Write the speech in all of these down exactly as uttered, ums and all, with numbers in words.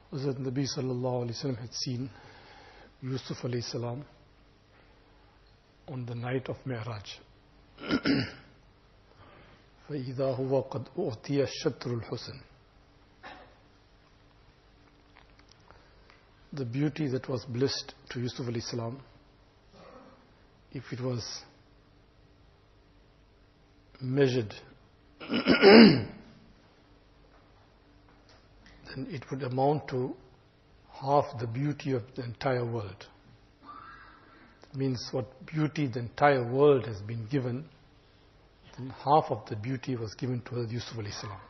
Hazrat Nabi sallallahu alayhi wa sallam had seen Yusuf alayhi salam on the night of Mi'raj. فَإِذَا هُوَ قَدْ أُعْتِيَ الشَّطْرُ الْحُسْنِ. The beauty that was blessed to Yusuf alayhi salam, if it was measured, then it would amount to half the beauty of the entire world. It means what beauty the entire world has been given, then half of the beauty was given to Yusuf alayhi salam.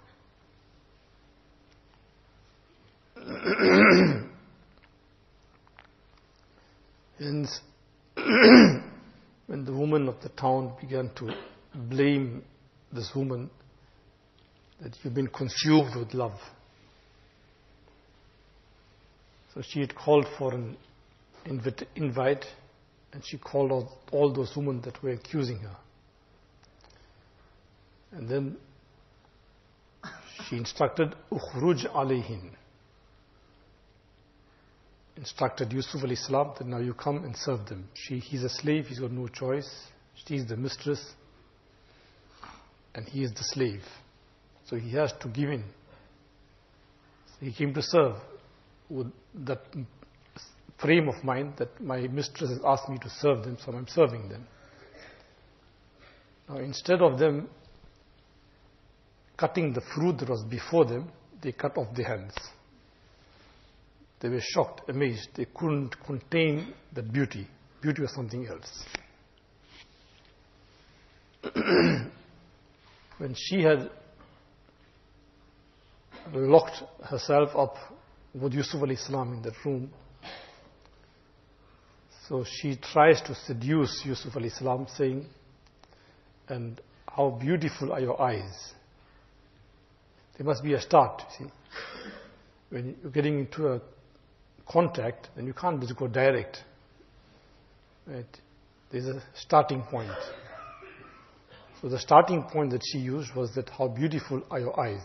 Hence, when the women of the town began to blame this woman that you've been consumed with love, so she had called for an invite, invite and she called out all those women that were accusing her. And then she instructed, "Ukhruj alayhin." Instructed Yusuf alayhi salam that now you come and serve them. She, he's a slave, he's got no choice. She's the mistress and he is the slave. So he has to give in. So he came to serve with that frame of mind that my mistress has asked me to serve them, so I'm serving them. Now instead of them cutting the fruit that was before them, they cut off their hands. They were shocked, amazed. They couldn't contain that beauty. Beauty was something else. When she had locked herself up with Yusuf alayhi salam in that room, so she tries to seduce Yusuf alayhi salam, saying, "And how beautiful are your eyes." There must be a start, you see. When you're getting into a contact, then you can't just go direct. Right? There's a starting point. So the starting point that she used was that, "How beautiful are your eyes."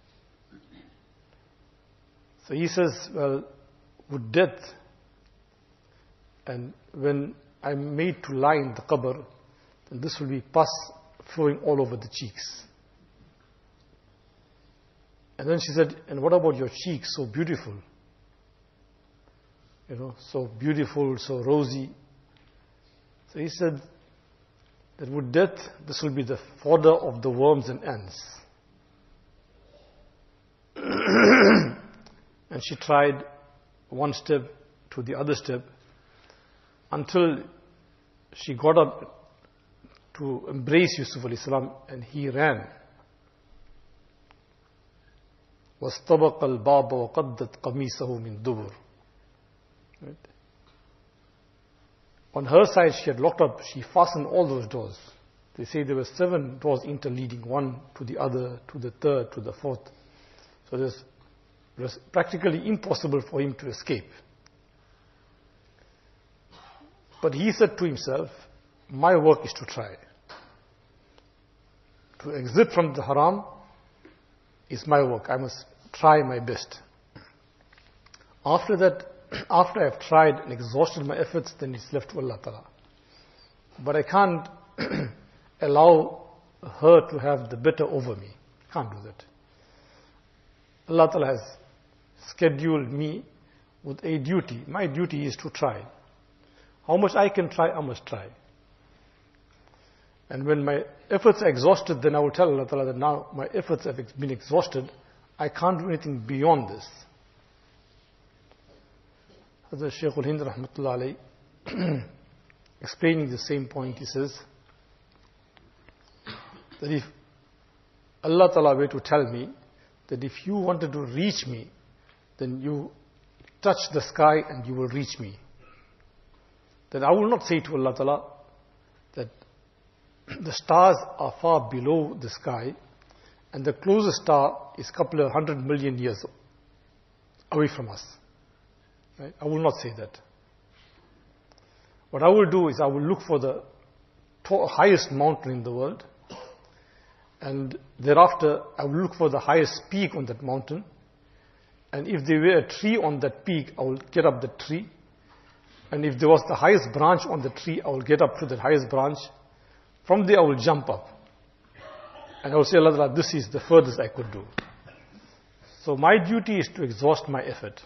So he says, "Well, with death, and when I'm made to lie in the qabr, then this will be pus flowing all over the cheeks." And then she said, "And what about your cheeks, so beautiful? You know, so beautiful, so rosy." So he said that with death, this will be the fodder of the worms and ants. And she tried one step to the other step until she got up to embrace Yusuf alayhi salam, and he ran. وَاسْتَبَقَ الْبَابَ وَقَدَّتْ قَمِيصَهُ مِنْ دُبُرٍ. Right? On her side, she had locked up, she fastened all those doors. They say there were seven doors interleading, one to the other, to the third, to the fourth. So it was practically impossible for him to escape. But he said to himself, "My work is to try. To exit from the haram is my work. I must try my best. After that, after I've tried and exhausted my efforts, then it's left to Allah Ta'ala. But I can't allow her to have the better over me. Can't do that. Allah Ta'ala has scheduled me with a duty. My duty is to try. How much I can try, I must try. And when my efforts are exhausted, then I will tell Allah Ta'ala that now my efforts have been exhausted. I can't do anything beyond this." Hazrat Shaykh al-Hind rahmatullah alayhi, explaining the same point, he says that if Allah Ta'ala were to tell me that if you wanted to reach me, then you touch the sky and you will reach me, then I will not say to Allah Ta'ala that the stars are far below the sky and the closest star is a couple of hundred million years away from us. Right? I will not say that. What I will do is I will look for the highest mountain in the world, and thereafter I will look for the highest peak on that mountain, And if there were a tree on that peak, I will get up the tree. And if there was the highest branch on the tree, I will get up to the highest branch. From there, I will jump up. And I will say, Allah, this is the furthest I could do. So my duty is to exhaust my effort.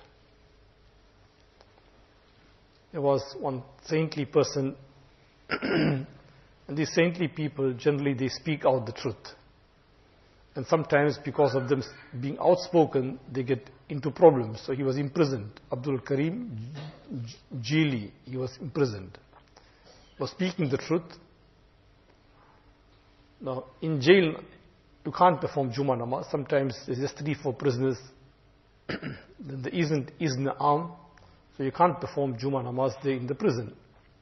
There was one saintly person, and these saintly people, generally they speak out the truth. And sometimes because of them being outspoken, they get into problems. So he was imprisoned. Abdul Karim Jili, he was imprisoned. He was speaking the truth. Now, in jail, you can't perform Jummah namaz. Sometimes there's just three, four prisoners. Then there isn't isn't arm. So you can't perform Jummah namaz there in the prison.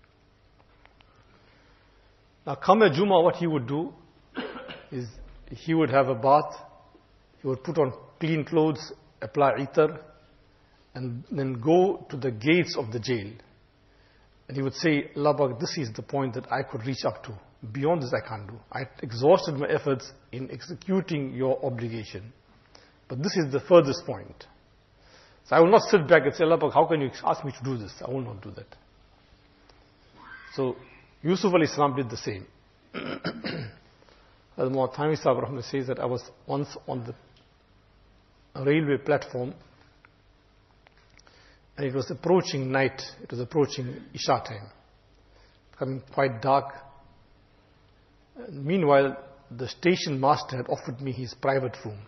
Now, come a Jummah, what he would do is he would have a bath, he would put on clean clothes, apply itar, and then go to the gates of the jail. And he would say, Allah Pak, this is the point that I could reach up to. Beyond this I can't do. I exhausted my efforts in executing your obligation. But this is the furthest point. So I will not sit back and say, Allah Pak, how can you ask me to do this? I will not do that. So Yusuf alayhi salam did the same. Al-Mu'tami Sahib Rahman says that I was once on the railway platform, and it was approaching night, it was approaching Isha time, becoming quite dark. And meanwhile, the station master had offered me his private room.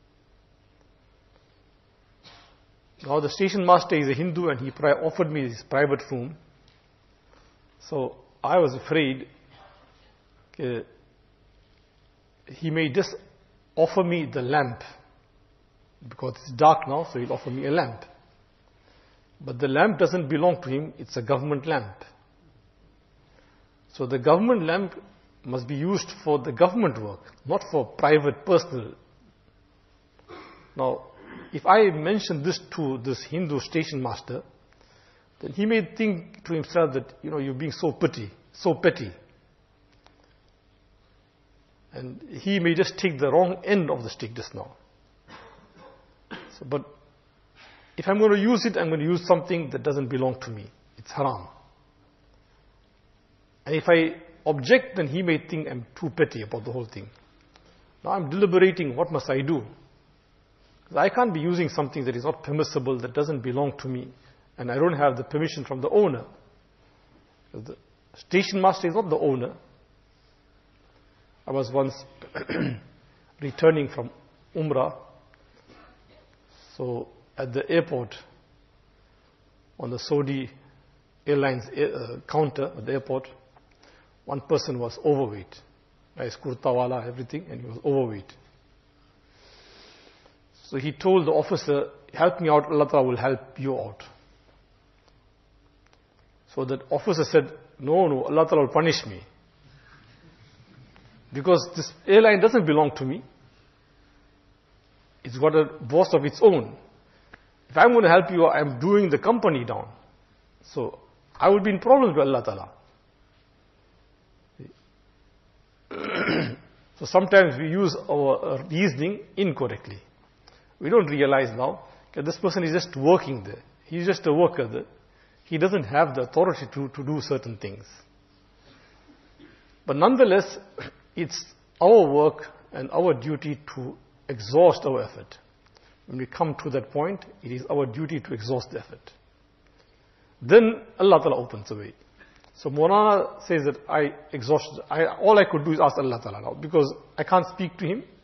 Now the station master is a Hindu and he pri- offered me his private room. So I was afraid uh, he may just offer me the lamp, because it's dark now, so he'll offer me a lamp. But the lamp doesn't belong to him, it's a government lamp. So the government lamp must be used for the government work, not for private, personal. Now, if I mention this to this Hindu station master, then he may think to himself that, you know, you're being so petty, so petty. And he may just take the wrong end of the stick just now. So, but if I'm going to use it, I'm going to use something that doesn't belong to me. It's haram. And if I object, then he may think I'm too petty about the whole thing. Now I'm deliberating, what must I do? Because I can't be using something that is not permissible, that doesn't belong to me, and I don't have the permission from the owner. The station master is not the owner. I was once returning from Umrah. So at the airport, on the Saudi Airlines uh, counter at the airport, one person was overweight. Nice kurtawala, everything, and he was overweight. So he told the officer, help me out, Allah Ta'ala will help you out. So that officer said, no, no, Allah Ta'ala will punish me. Because this airline doesn't belong to me. It's got a boss of its own. If I'm going to help you, I'm doing the company down. So I will be in problems with Allah Ta'ala. So sometimes we use our reasoning incorrectly. We don't realize now that this person is just working there. He's just a worker there. He doesn't have the authority to, to do certain things. But nonetheless, it's our work and our duty to exhaust our effort. When we come to that point, it is our duty to exhaust the effort. Then Allah Ta'ala opens the way. So Maulana says that I exhausted, I, all I could do is ask Allah Ta'ala now, because I can't speak to him.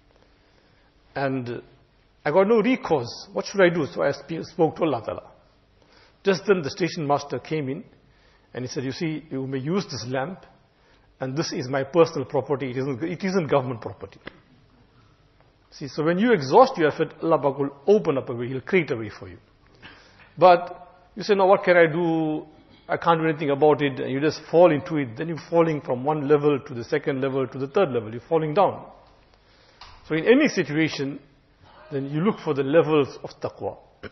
And I got no recourse. What should I do? So I sp- spoke to Allah Ta'ala. Just then the station master came in and he said, you see, you may use this lamp, and this is my personal property. It isn't, it isn't government property. See, so when you exhaust your effort, Allah will open up a way. He'll create a way for you. But you say, no, what can I do? I can't do anything about it. And you just fall into it. Then you're falling from one level to the second level to the third level. You're falling down. So in any situation, then you look for the levels of taqwa.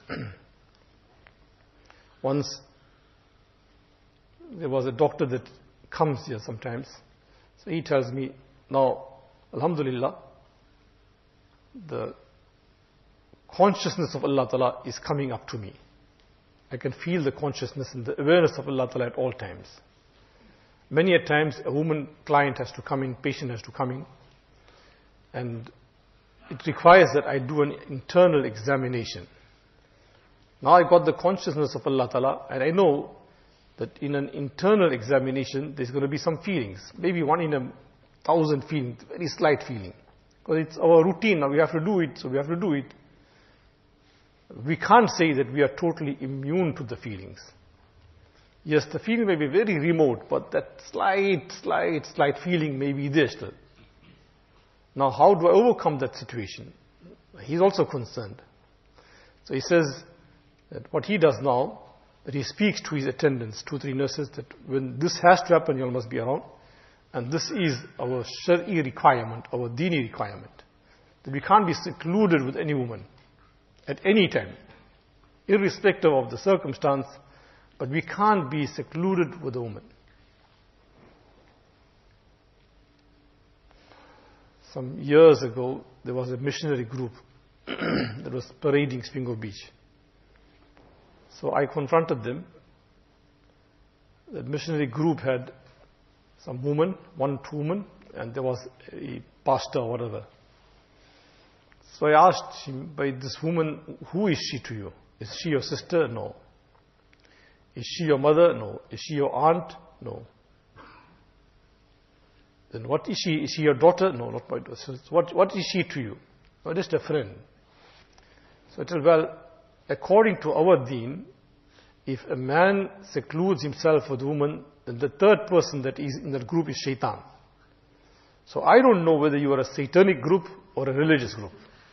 Once, there was a doctor that comes here sometimes. So he tells me, now, alhamdulillah, the consciousness of Allah Ta'ala is coming up to me. I can feel the consciousness and the awareness of Allah Ta'ala at all times. Many a times a woman client has to come in, patient has to come in, and it requires that I do an internal examination. Now I got the consciousness of Allah Ta'ala, and I know that in an internal examination there's going to be some feelings, maybe one in a thousand feelings, very slight feeling. Because it's our routine now, we have to do it, so we have to do it. We can't say that we are totally immune to the feelings. Yes, the feeling may be very remote, but that slight, slight, slight feeling may be there still. Now, how do I overcome that situation? He's also concerned. So he says that what he does now, that he speaks to his attendants, two, three nurses, that when this has to happen, you all must be around. And this is our Shari'i requirement, our Dini requirement. That we can't be secluded with any woman at any time, irrespective of the circumstance, but we can't be secluded with a woman. Some years ago, there was a missionary group that was parading Spingo Beach. So I confronted them. The missionary group had some woman, one, two women, and there was a pastor or whatever. So I asked him, by this woman, who is she to you? Is she your sister? No. Is she your mother? No. Is she your aunt? No. Then what is she? Is she your daughter? No, not my daughter. So what, what is she to you? No, just a friend. So I said, well, according to our deen, if a man secludes himself with a woman, then the third person that is in that group is shaitan. So I don't know whether you are a satanic group or a religious group.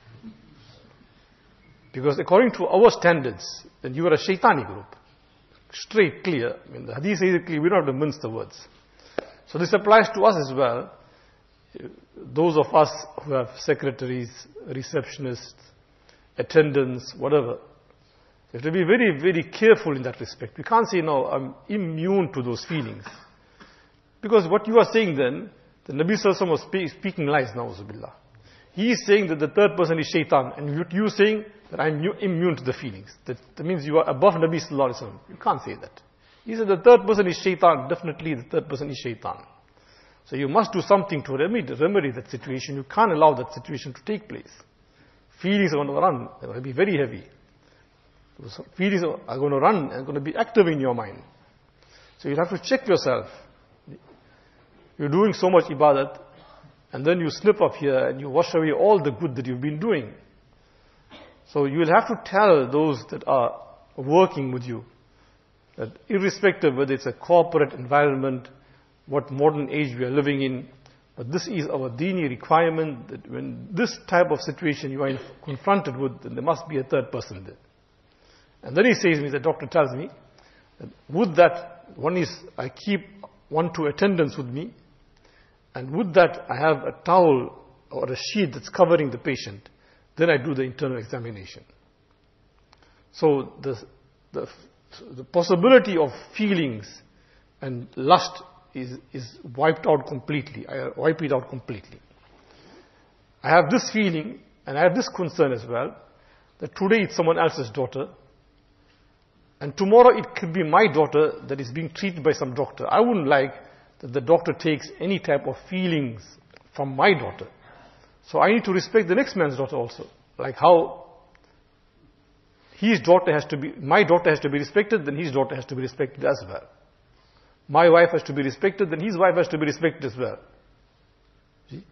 Because according to our standards, then you are a shaitani group. Straight, clear. I mean, the hadith says it clear, we don't have to mince the words. So this applies to us as well. Those of us who have secretaries, receptionists, attendants, whatever. We have to be very, very careful in that respect. We can't say, no, I'm immune to those feelings. Because what you are saying then, the Nabi Sallallahu Alaihi Wasallam was spe- speaking lies, na'uzubillah. He is saying that the third person is shaitan, and you, you saying that I'm immune to the feelings. That, that means you are above Nabi Sallallahu Alaihi Wasallam. You can't say that. He said the third person is shaitan, definitely the third person is shaitan. So you must do something to remedy, remedy that situation. You can't allow that situation to take place. Feelings are going to run, they're going to be very heavy. Those feelings are going to run and going to be active in your mind. So you have to check yourself. You're doing so much ibadat, and then you slip up here and you wash away all the good that you've been doing. So you will have to tell those that are working with you that irrespective whether it's a corporate environment, what modern age we are living in, but this is our dini requirement that when this type of situation you are confronted with, then there must be a third person there. And then he says to me, the doctor tells me, that would that, one is I keep one, two attendants with me, and would that I have a towel or a sheet that's covering the patient, then I do the internal examination. So the, the, the possibility of feelings and lust is, is wiped out completely. I wipe it out completely. I have this feeling and I have this concern as well, that today it's someone else's daughter, and tomorrow it could be my daughter that is being treated by some doctor. I wouldn't like that the doctor takes any type of feelings from my daughter. So I need to respect the next man's daughter also. Like how his daughter has to be, my daughter has to be respected, then his daughter has to be respected as well. My wife has to be respected, then his wife has to be respected as well. See?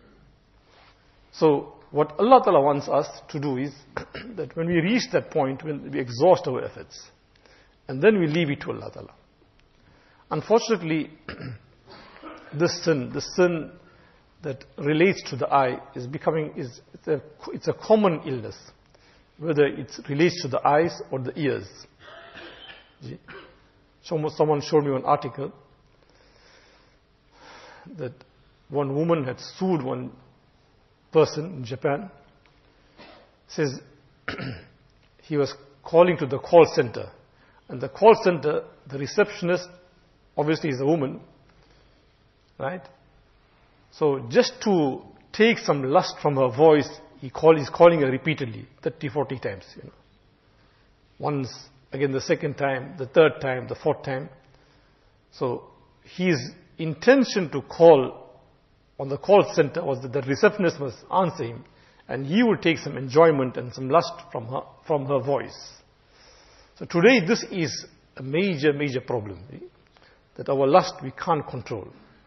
So what Allah Ta'ala wants us to do is that when we reach that point, when we exhaust our efforts, and then we leave it to Allah Ta'ala. Unfortunately, this sin, the sin that relates to the eye is becoming, is it's a, it's a common illness, whether it relates to the eyes or the ears. Someone showed me an article that one woman had sued one person in Japan. Says he was calling to the call center, and the call center, the receptionist obviously is a woman, right? So just to take some lust from her voice, he call, he's calling her repeatedly, thirty, forty times. You know. Once, again the second time, the third time, the fourth time. So his intention to call on the call center was that the receptionist must answer him, and he would take some enjoyment and some lust from her, from her voice. So today this is a major, major problem, that our lust we can't control.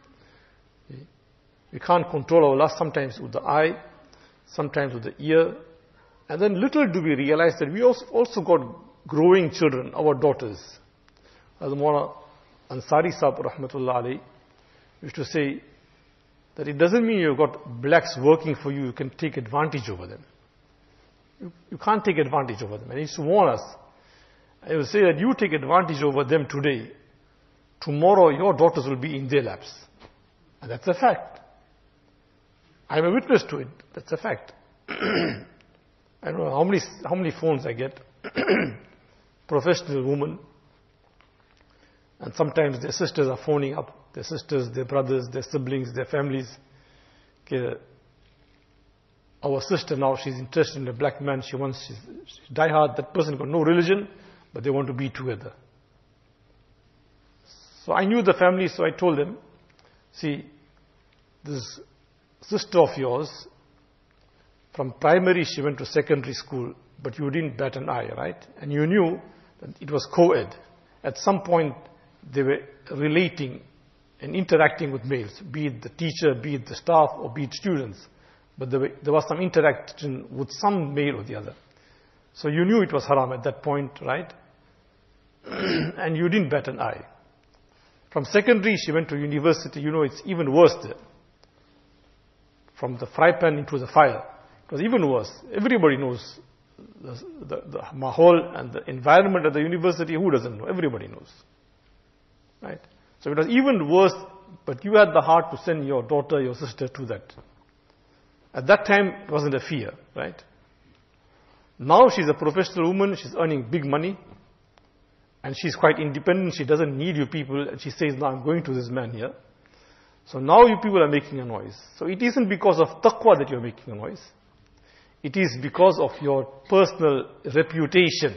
We can't control our lust, sometimes with the eye, sometimes with the ear, and then little do we realize that we also, also got growing children, our daughters. As Mawlana Ansari Sahib Rahmatullah Alayhi used to say that it doesn't mean you've got blacks working for you, you can take advantage over them. You, you can't take advantage over them. And he used to warn us. He would say that you take advantage over them today, tomorrow your daughters will be in their laps. And that's a fact. I'm a witness to it. That's a fact. I don't know how many, how many phones I get. Professional women. And sometimes their sisters are phoning up. Their sisters, their brothers, their siblings, their families. Okay. Our sister now, she's interested in a black man. She wants, she's, she's diehard. That person got no religion, but they want to be together. So I knew the family, so I told them, see, this sister of yours, from primary she went to secondary school, but you didn't bat an eye, right? And you knew that it was co-ed. At some point they were relating and interacting with males, be it the teacher, be it the staff, or be it students. But there, were, there was some interaction with some male or the other. So you knew it was haram at that point, right? And you didn't bat an eye. From secondary she went to university. You know, it's even worse there. From the fry pan into the fire. It was even worse. Everybody knows the, the, the mahol and the environment at the university. Who doesn't know? Everybody knows. Right? So it was even worse, but you had the heart to send your daughter, your sister to that. At that time, it wasn't a fear, right? Now she's a professional woman, she's earning big money, and she's quite independent, she doesn't need you people, and she says, no, I'm going to this man here. So now you people are making a noise. So it isn't because of taqwa that you're making a noise. It is because of your personal reputation.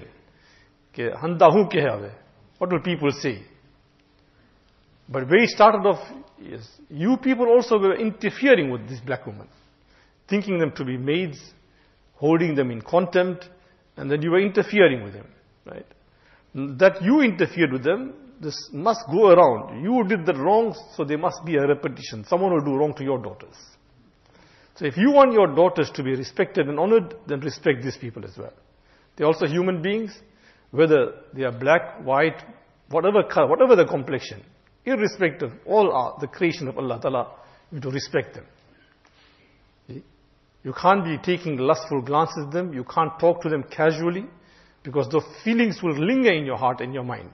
What will people say? But where it started off, yes, you people also were interfering with this black woman, thinking them to be maids, holding them in contempt, and then you were interfering with them, right? That you interfered with them, this must go around. You did the wrong, so there must be a repetition. Someone will do wrong to your daughters. So if you want your daughters to be respected and honored, then respect these people as well. They're also human beings, whether they are black, white, whatever color, whatever the complexion, irrespective, all are the creation of Allah Ta'ala. You have to respect them. You can't be taking lustful glances at them. You can't talk to them casually, because those feelings will linger in your heart and your mind.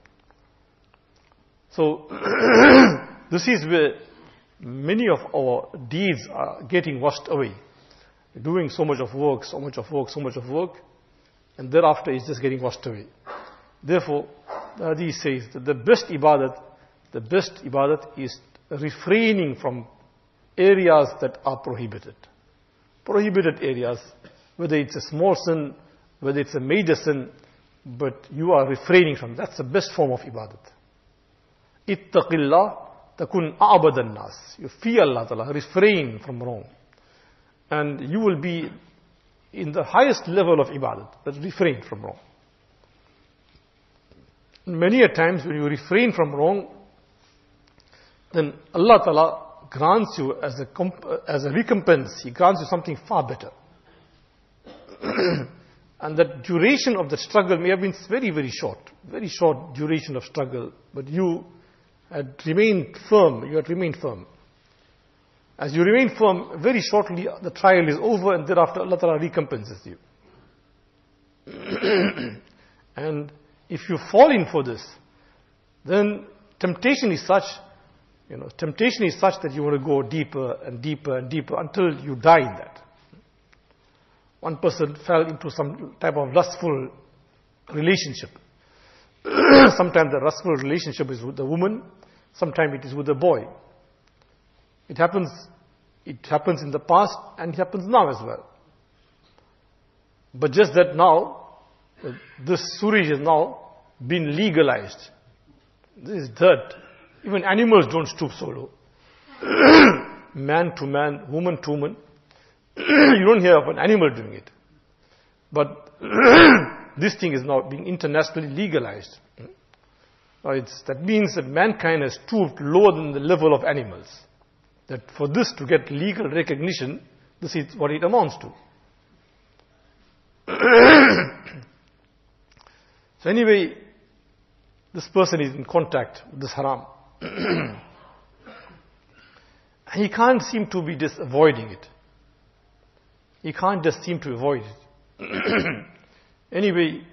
So, this is where many of our deeds are getting washed away. We're doing so much of work, so much of work, so much of work, and thereafter it's just getting washed away. Therefore, the hadith says that the best ibadat, the best ibadat is refraining from areas that are prohibited. Prohibited areas, whether it's a small sin, whether it's a major sin, but you are refraining from. That's the best form of ibadat. Ittaqillah takun a'badan nas. You fear Allah Ta'ala, refrain from wrong. And you will be in the highest level of ibadat, that refrain from wrong. Many a times when you refrain from wrong, then Allah Ta'ala grants you as a, comp- as a recompense, He grants you something far better. And the duration of the struggle may have been very, very short. Very short duration of struggle. But you had remained firm. You had remained firm. As you remain firm, very shortly the trial is over, and thereafter Allah Ta'ala recompenses you. And if you fall in for this, then temptation is such, you know, temptation is such that you want to go deeper and deeper and deeper until you die in that. One person fell into some type of lustful relationship. Sometimes the lustful relationship is with the woman, sometimes it is with the boy. It happens, it happens in the past and it happens now as well. But just that now, uh, this sewage has now been legalized. This is dirt. Even animals don't stoop so low. Man to man, woman to woman. You don't hear of an animal doing it. But this thing is now being internationally legalized. Now it's, that means that mankind has stooped lower than the level of animals. That for this to get legal recognition, this is what it amounts to. So anyway, this person is in contact with this haram. He can't seem to be just avoiding it. He can't just seem to avoid it. Anyway,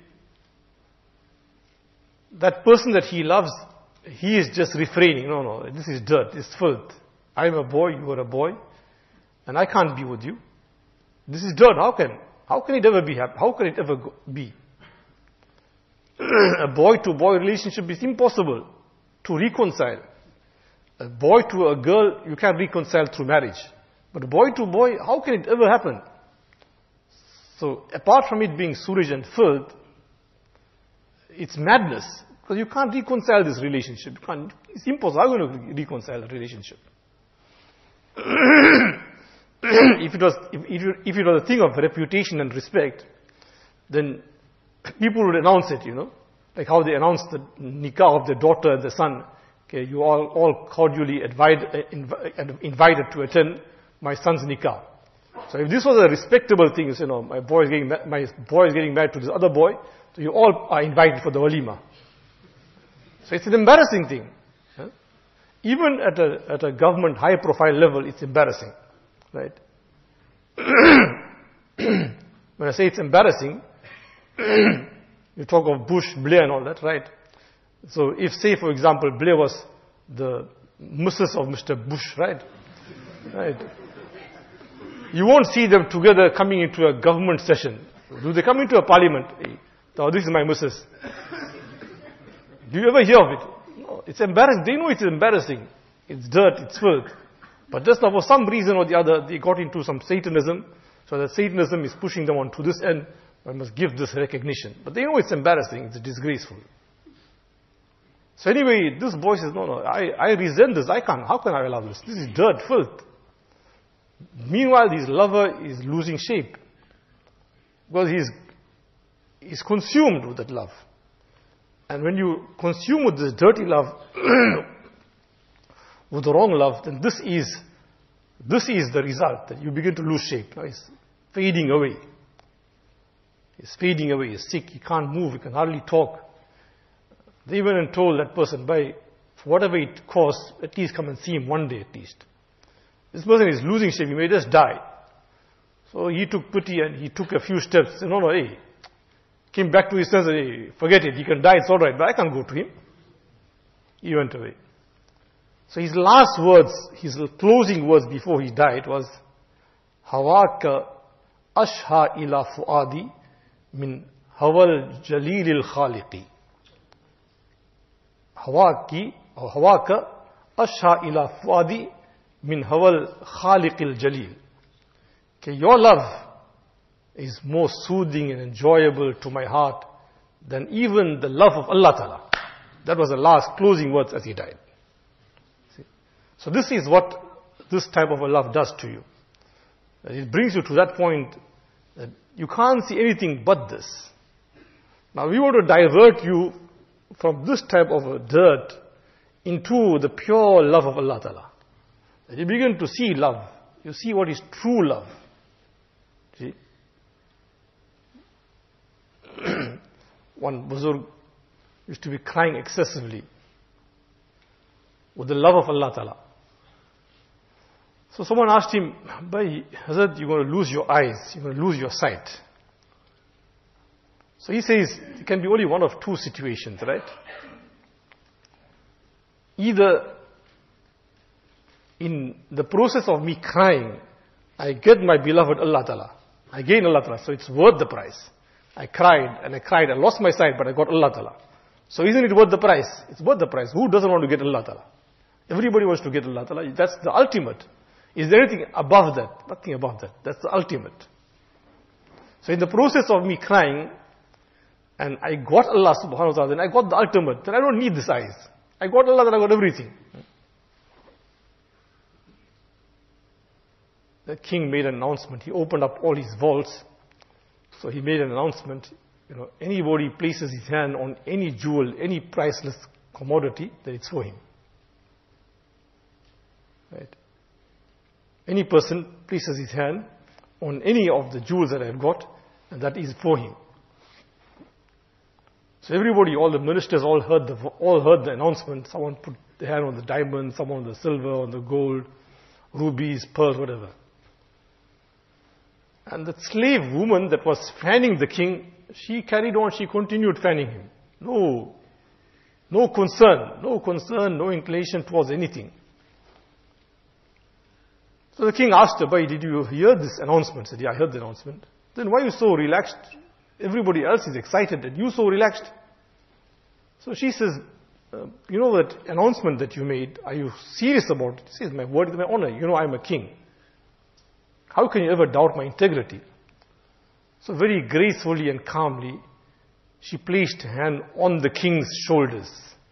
that person that he loves, he is just refraining. No, no, this is dirt, it's filth. I am a boy, you are a boy, and I can't be with you. This is dirt. How can, how can it ever be happy? How can it ever go, be? A boy-to-boy relationship is impossible to reconcile. A boy to a girl, you can reconcile through marriage. But a boy to boy, how can it ever happen? So, apart from it being sewage and filth, it's madness. Because you can't reconcile this relationship. You can't, it's impossible. How are you going to reconcile a relationship? if, it was, if, if, it, if it was a thing of reputation and respect, then people would announce it, you know. Like how they announced the nikah of the daughter and the son. Okay, you all, all cordially invite, uh, inv- invited to attend my son's nikah. So if this was a respectable thing, you know, my boy is getting, ma- my boy is getting married to this other boy, so you all are invited for the walima. So it's an embarrassing thing. Huh? Even at a, at a government high profile level, it's embarrassing. Right? When I say it's embarrassing, you talk of Bush, Blair and all that, right? So if, say, for example, Blair was the missus of Mister Bush, right? Right. You won't see them together coming into a government session. Do they come into a parliament? Hey, oh, this is my missus. Do you ever hear of it? No, it's embarrassing. They know it's embarrassing. It's dirt, it's filth. But just now, for some reason or the other, they got into some Satanism. So that Satanism is pushing them on to this end. I must give this recognition. But they know it's embarrassing, it's disgraceful. So anyway, this boy says, no, no, I, I resent this. I can't. How can I allow this? This is dirt, filth. Meanwhile, his lover is losing shape. Because he's, he's consumed with that love. And when you consume with this dirty love, with the wrong love, then this is, this is the result, that you begin to lose shape. Now it's fading away. He's fading away, he's sick, he can't move, he can hardly talk. They even told that person, by for whatever it costs, at least come and see him one day at least. This person is losing shape, he may just die. So he took pity and he took a few steps. Said, no, no, hey. Came back to his senses, hey, forget it, he can die, it's alright, but I can't go to him. He went away. So his last words, his closing words before he died was, Hawaka ashha ila fuadi min hawal jalil al-khaliqi. Hawaki, or Hawaka ashha ila fuadi min hawal khaliq al-jalil. Okay, your love is more soothing and enjoyable to my heart than even the love of Allah Ta'ala. That was the last closing words as he died. See? So this is what this type of a love does to you. It brings you to that point that you can't see anything but this. Now we want to divert you from this type of a dirt into the pure love of Allah Ta'ala. You begin to see love. You see what is true love. See? One Buzurg used to be crying excessively with the love of Allah Ta'ala. So someone asked him, Bhai, Hazrat, you're going to lose your eyes, you're going to lose your sight. So he says, it can be only one of two situations, right? Either in the process of me crying, I get my beloved Allah Ta'ala. I gain Allah Ta'ala, so it's worth the price. I cried and I cried, I lost my sight, but I got Allah Ta'ala. So isn't it worth the price? It's worth the price. Who doesn't want to get Allah Ta'ala? Everybody wants to get Allah Ta'ala. That's the ultimate. Is there anything above that? Nothing above that. That's the ultimate. So in the process of me crying, and I got Allah subhanahu wa ta'ala, then I got the ultimate, then I don't need these eyes. I got Allah, then I got everything. The king made an announcement. He opened up all his vaults. So he made an announcement. You know, anybody places his hand on any jewel, any priceless commodity, then it's for him. Right? Any person places his hand on any of the jewels that I've got, and that is for him. So everybody, all the ministers, all heard the all heard the announcement. Someone put their hand on the diamond, someone on the silver, on the gold, rubies, pearls, whatever. And the slave woman that was fanning the king, she carried on, she continued fanning him. No, no concern, no concern, no inclination towards anything. So the king asked her, "Bhai, did you hear this announcement?" He said, "Yeah, I heard the announcement." "Then why are you so relaxed? Everybody else is excited and you so relaxed." So she says, uh, "You know that announcement that you made, are you serious about it?" He says, "My word is my honor. You know I'm a king. How can you ever doubt my integrity?" So very gracefully and calmly, she placed her hand on the king's shoulders.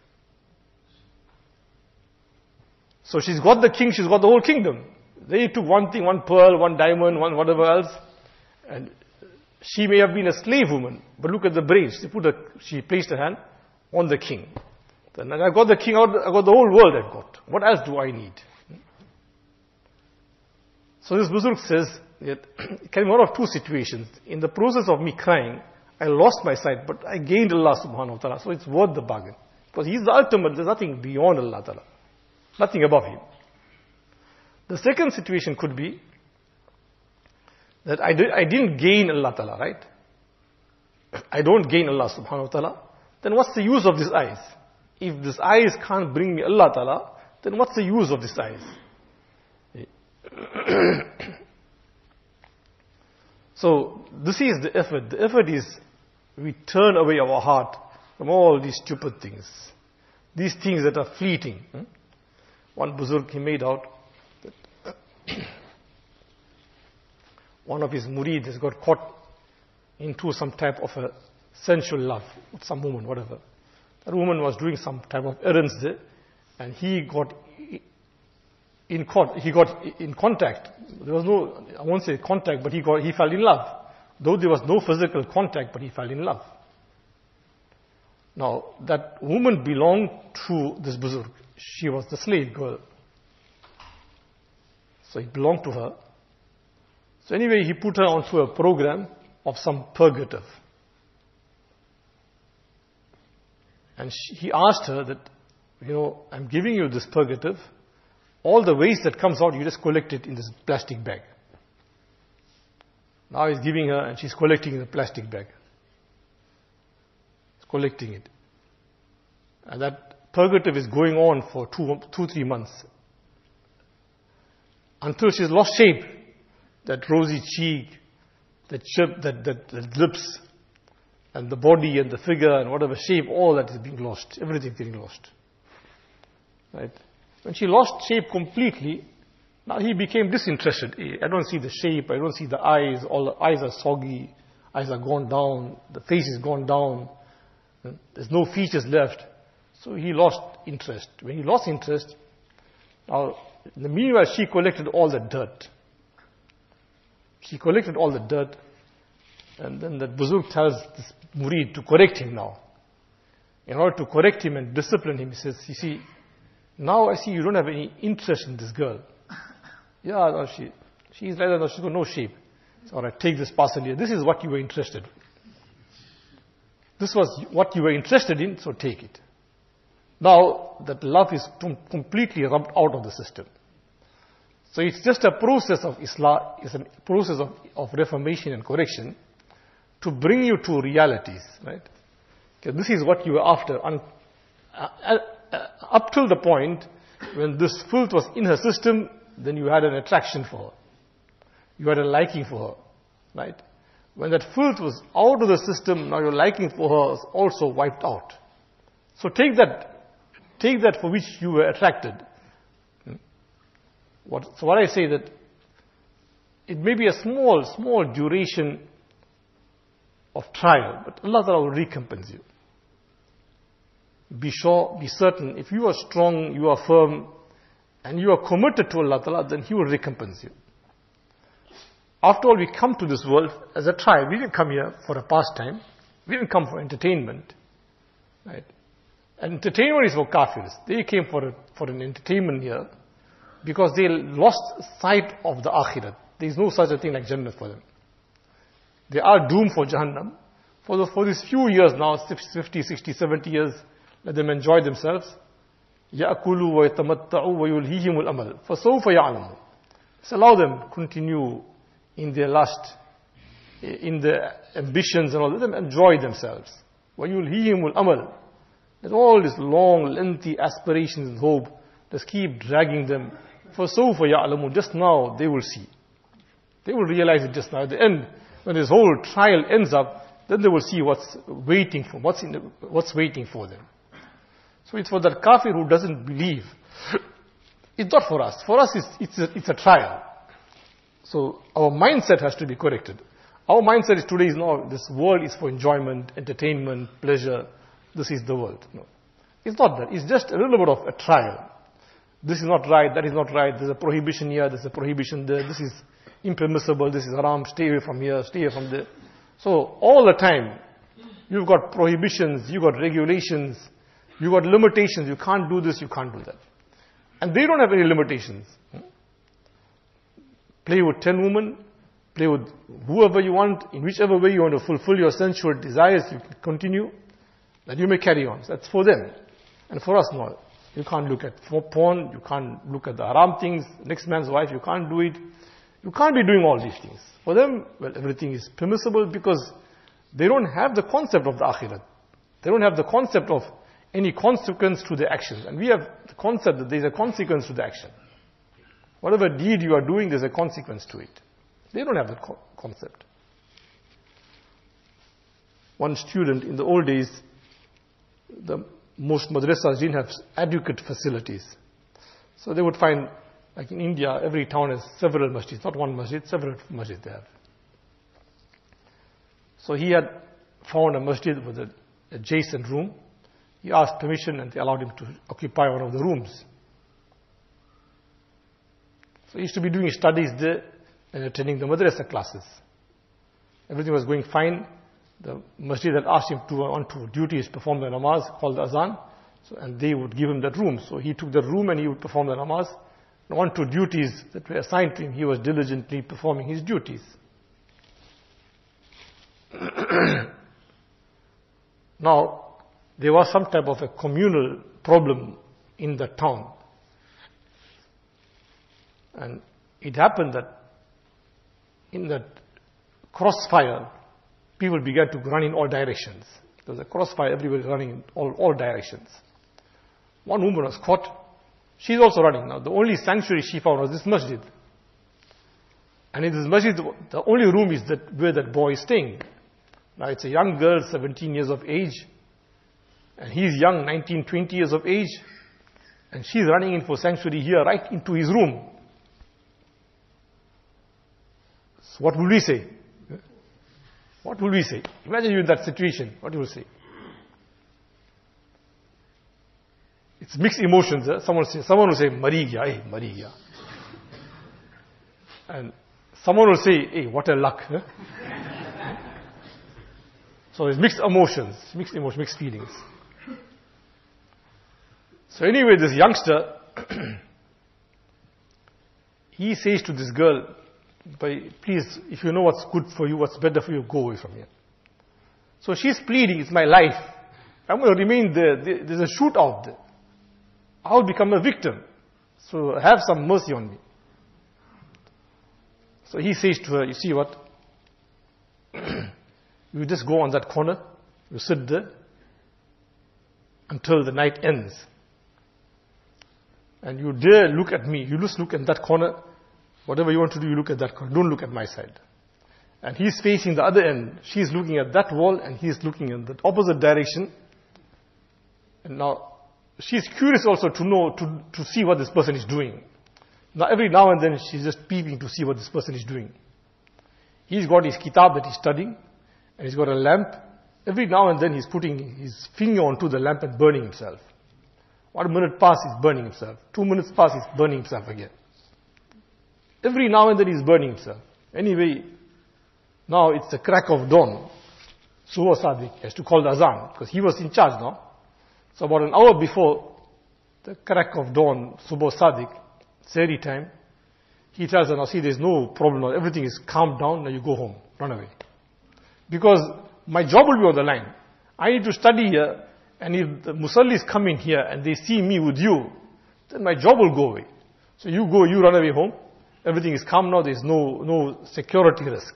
So she's got the king, she's got the whole kingdom. They took one thing, one pearl, one diamond, one whatever else, and she may have been a slave woman, but look at the brains. She put a, she placed her hand on the king. Then I got the king out, I got the whole world I've got. What else do I need? So this Buzurg says that it can be one of two situations. In the process of me crying, I lost my sight, but I gained Allah subhanahu wa ta'ala. So it's worth the bargain. Because He's the ultimate, there's nothing beyond Allah ta'ala. Nothing above Him. The second situation could be that I, did, I didn't gain Allah ta'ala, right? I don't gain Allah subhanahu wa ta'ala. Then what's the use of these eyes? If these eyes can't bring me Allah ta'ala, then what's the use of these eyes? So this is the effort. The effort is we turn away our heart from all these stupid things. These things that are fleeting. One Buzurg, he made out that one of his murid has got caught into some type of a sensual love with some woman, whatever. That woman was doing some type of errands there, and he got in con- he got in contact. There was no, I won't say contact, but he got he fell in love. Though there was no physical contact, but he fell in love. Now that woman belonged to this Buzurg. She was the slave girl. So it belonged to her. So anyway, he put her onto a program of some purgative. And she, he asked her that, you know, I'm giving you this purgative. All the waste that comes out, you just collect it in this plastic bag. Now he's giving her and she's collecting in the plastic bag. She's collecting it. And that purgative is going on for two, two, three months. Until she's lost shape. That rosy cheek, that, chip, that, that, that lips, and the body and the figure and whatever shape, all that is being lost. Everything getting lost. Right? When she lost shape completely, now he became disinterested. I don't see the shape, I don't see the eyes, all the eyes are soggy, eyes are gone down, the face is gone down, there's no features left. So he lost interest. When he lost interest, now in the meanwhile she collected all the dirt. She collected all the dirt, and then that Buzurg tells this murid to correct him now. In order to correct him and discipline him, he says, you see, now I see you don't have any interest in this girl. Yeah, no, she, she's like that, no, she's got no shape. So, all right, take this parcel here. This is what you were interested in. This was what you were interested in, so take it. Now, that love is completely rubbed out of the system. So it's just a process of Islam, it's a process of, of reformation and correction to bring you to realities, right? Okay, this is what you were after. Un, uh, uh, up till the point when this filth was in her system, then you had an attraction for her. You had a liking for her, right? When that filth was out of the system, now your liking for her is also wiped out. So take that, take that for which you were attracted. What, so what I say that it may be a small, small duration of trial, but Allah Ta'ala will recompense you. Be sure, be certain, if you are strong, you are firm, and you are committed to Allah Ta'ala, then He will recompense you. After all, we come to this world as a trial. We didn't come here for a pastime. We didn't come for entertainment. Right? And entertainment is for kafirs. They came for, a, for an entertainment here because they lost sight of the akhirat. There is no such a thing like Jannah for them. They are doomed for Jahannam. For, the, for these few years now, fifty, sixty, seventy years, let them enjoy themselves. يَأْكُلُوا وَيَتَمَتَّعُوا وَيُلْهِهِمُ الْأَمَلِ فَسَوْفَ يَعْلَمُونَ. Just allow them continue in their lust, in their ambitions and all. Let them enjoy themselves. وَيُلْهِهِمُ الْأَمَلِ. Let all these long, lengthy aspirations and hope just keep dragging them. فَسَوْفَ يَعْلَمُونَ. Just now they will see. They will realize it just now. At the end, when this whole trial ends up, then they will see what's waiting for, what's, in the, what's waiting for them. So it's for that kafir who doesn't believe. It's not for us. For us, it's, it's, a, it's a trial. So our mindset has to be corrected. Our mindset is today is not, this world is for enjoyment, entertainment, pleasure. This is the world. No. It's not that. It's just a little bit of a trial. This is not right, that is not right. There's a prohibition here, there's a prohibition there. This is impermissible, this is haram, stay away from here, stay away from there. So all the time, you've got prohibitions, you've got regulations, you've got limitations. You can't do this, you can't do that. And they don't have any limitations. Play with ten women, play with whoever you want, in whichever way you want to fulfill your sensual desires, you can continue, that you may carry on. That's for them. And for us, no. You can't look at porn, you can't look at the haram things, next man's wife, you can't do it. You can't be doing all these things. For them, well, everything is permissible because they don't have the concept of the akhirat. They don't have the concept of any consequence to the actions. And we have the concept that there is a consequence to the action. Whatever deed you are doing, there's a consequence to it. They don't have that co- concept. One student, in the old days, the most madrasas didn't have adequate facilities. So they would find, like in India, every town has several masjids, not one masjid, several masjids they have. So he had found a masjid with an adjacent room. He asked permission and they allowed him to occupy one of the rooms. So he used to be doing his studies there and attending the madrasa classes. Everything was going fine. The masjid had asked him to on to duties, perform the namaz, called the azan, so, and they would give him that room. So he took the room and he would perform the namaz. And on to duties that were assigned to him, he was diligently performing his duties. Now, there was some type of a communal problem in the town. And it happened that in that crossfire, people began to run in all directions. There was a crossfire, everybody running in all, all directions. One woman was caught. She's also running. Now, the only sanctuary she found was this masjid. And in this masjid, the only room is that where that boy is staying. Now, it's a young girl, seventeen years of age. And he's young, nineteen, twenty years of age. And she's running in for sanctuary here, right into his room. So what will we say? What will we say? Imagine you in that situation. What will you say? It's mixed emotions. Eh? Someone will say, someone will say, Mari gaya, eh, Mari gaya. And someone will say, hey, what a luck. Eh? So it's mixed emotions, mixed emotions, mixed feelings. So anyway, this youngster, he says to this girl, please, if you know what's good for you, what's better for you, go away from here. So she's pleading, it's my life. I'm going to remain there. There's a shootout there. I'll become a victim. So have some mercy on me. So he says to her, you see what? You just go on that corner, you sit there until the night ends. And you dare look at me. You just look at that corner. Whatever you want to do, you look at that corner. Don't look at my side. And he's facing the other end. She's looking at that wall and he's looking in the opposite direction. And now, she's curious also to know, to, to see what this person is doing. Now, every now and then, she's just peeping to see what this person is doing. He's got his kitab that he's studying. and he's got a lamp. Every now and then he's putting his finger onto the lamp and burning himself. One minute pass, he's burning himself. Two minutes pass, he's burning himself again. Every now and then he's burning himself. Anyway, now it's the crack of dawn. Subha Sadiq has to call the azan because he was in charge now. So about an hour before the crack of dawn, Subha Sadiq, Sehri time, he tells her, now see, there's no problem now. Everything is calmed down. Now you go home. Run away. Because my job will be on the line. I need to study here. And if the musallis come in here and they see me with you, then my job will go away. So you go, you run away home. Everything is calm now. There's no, no security risk.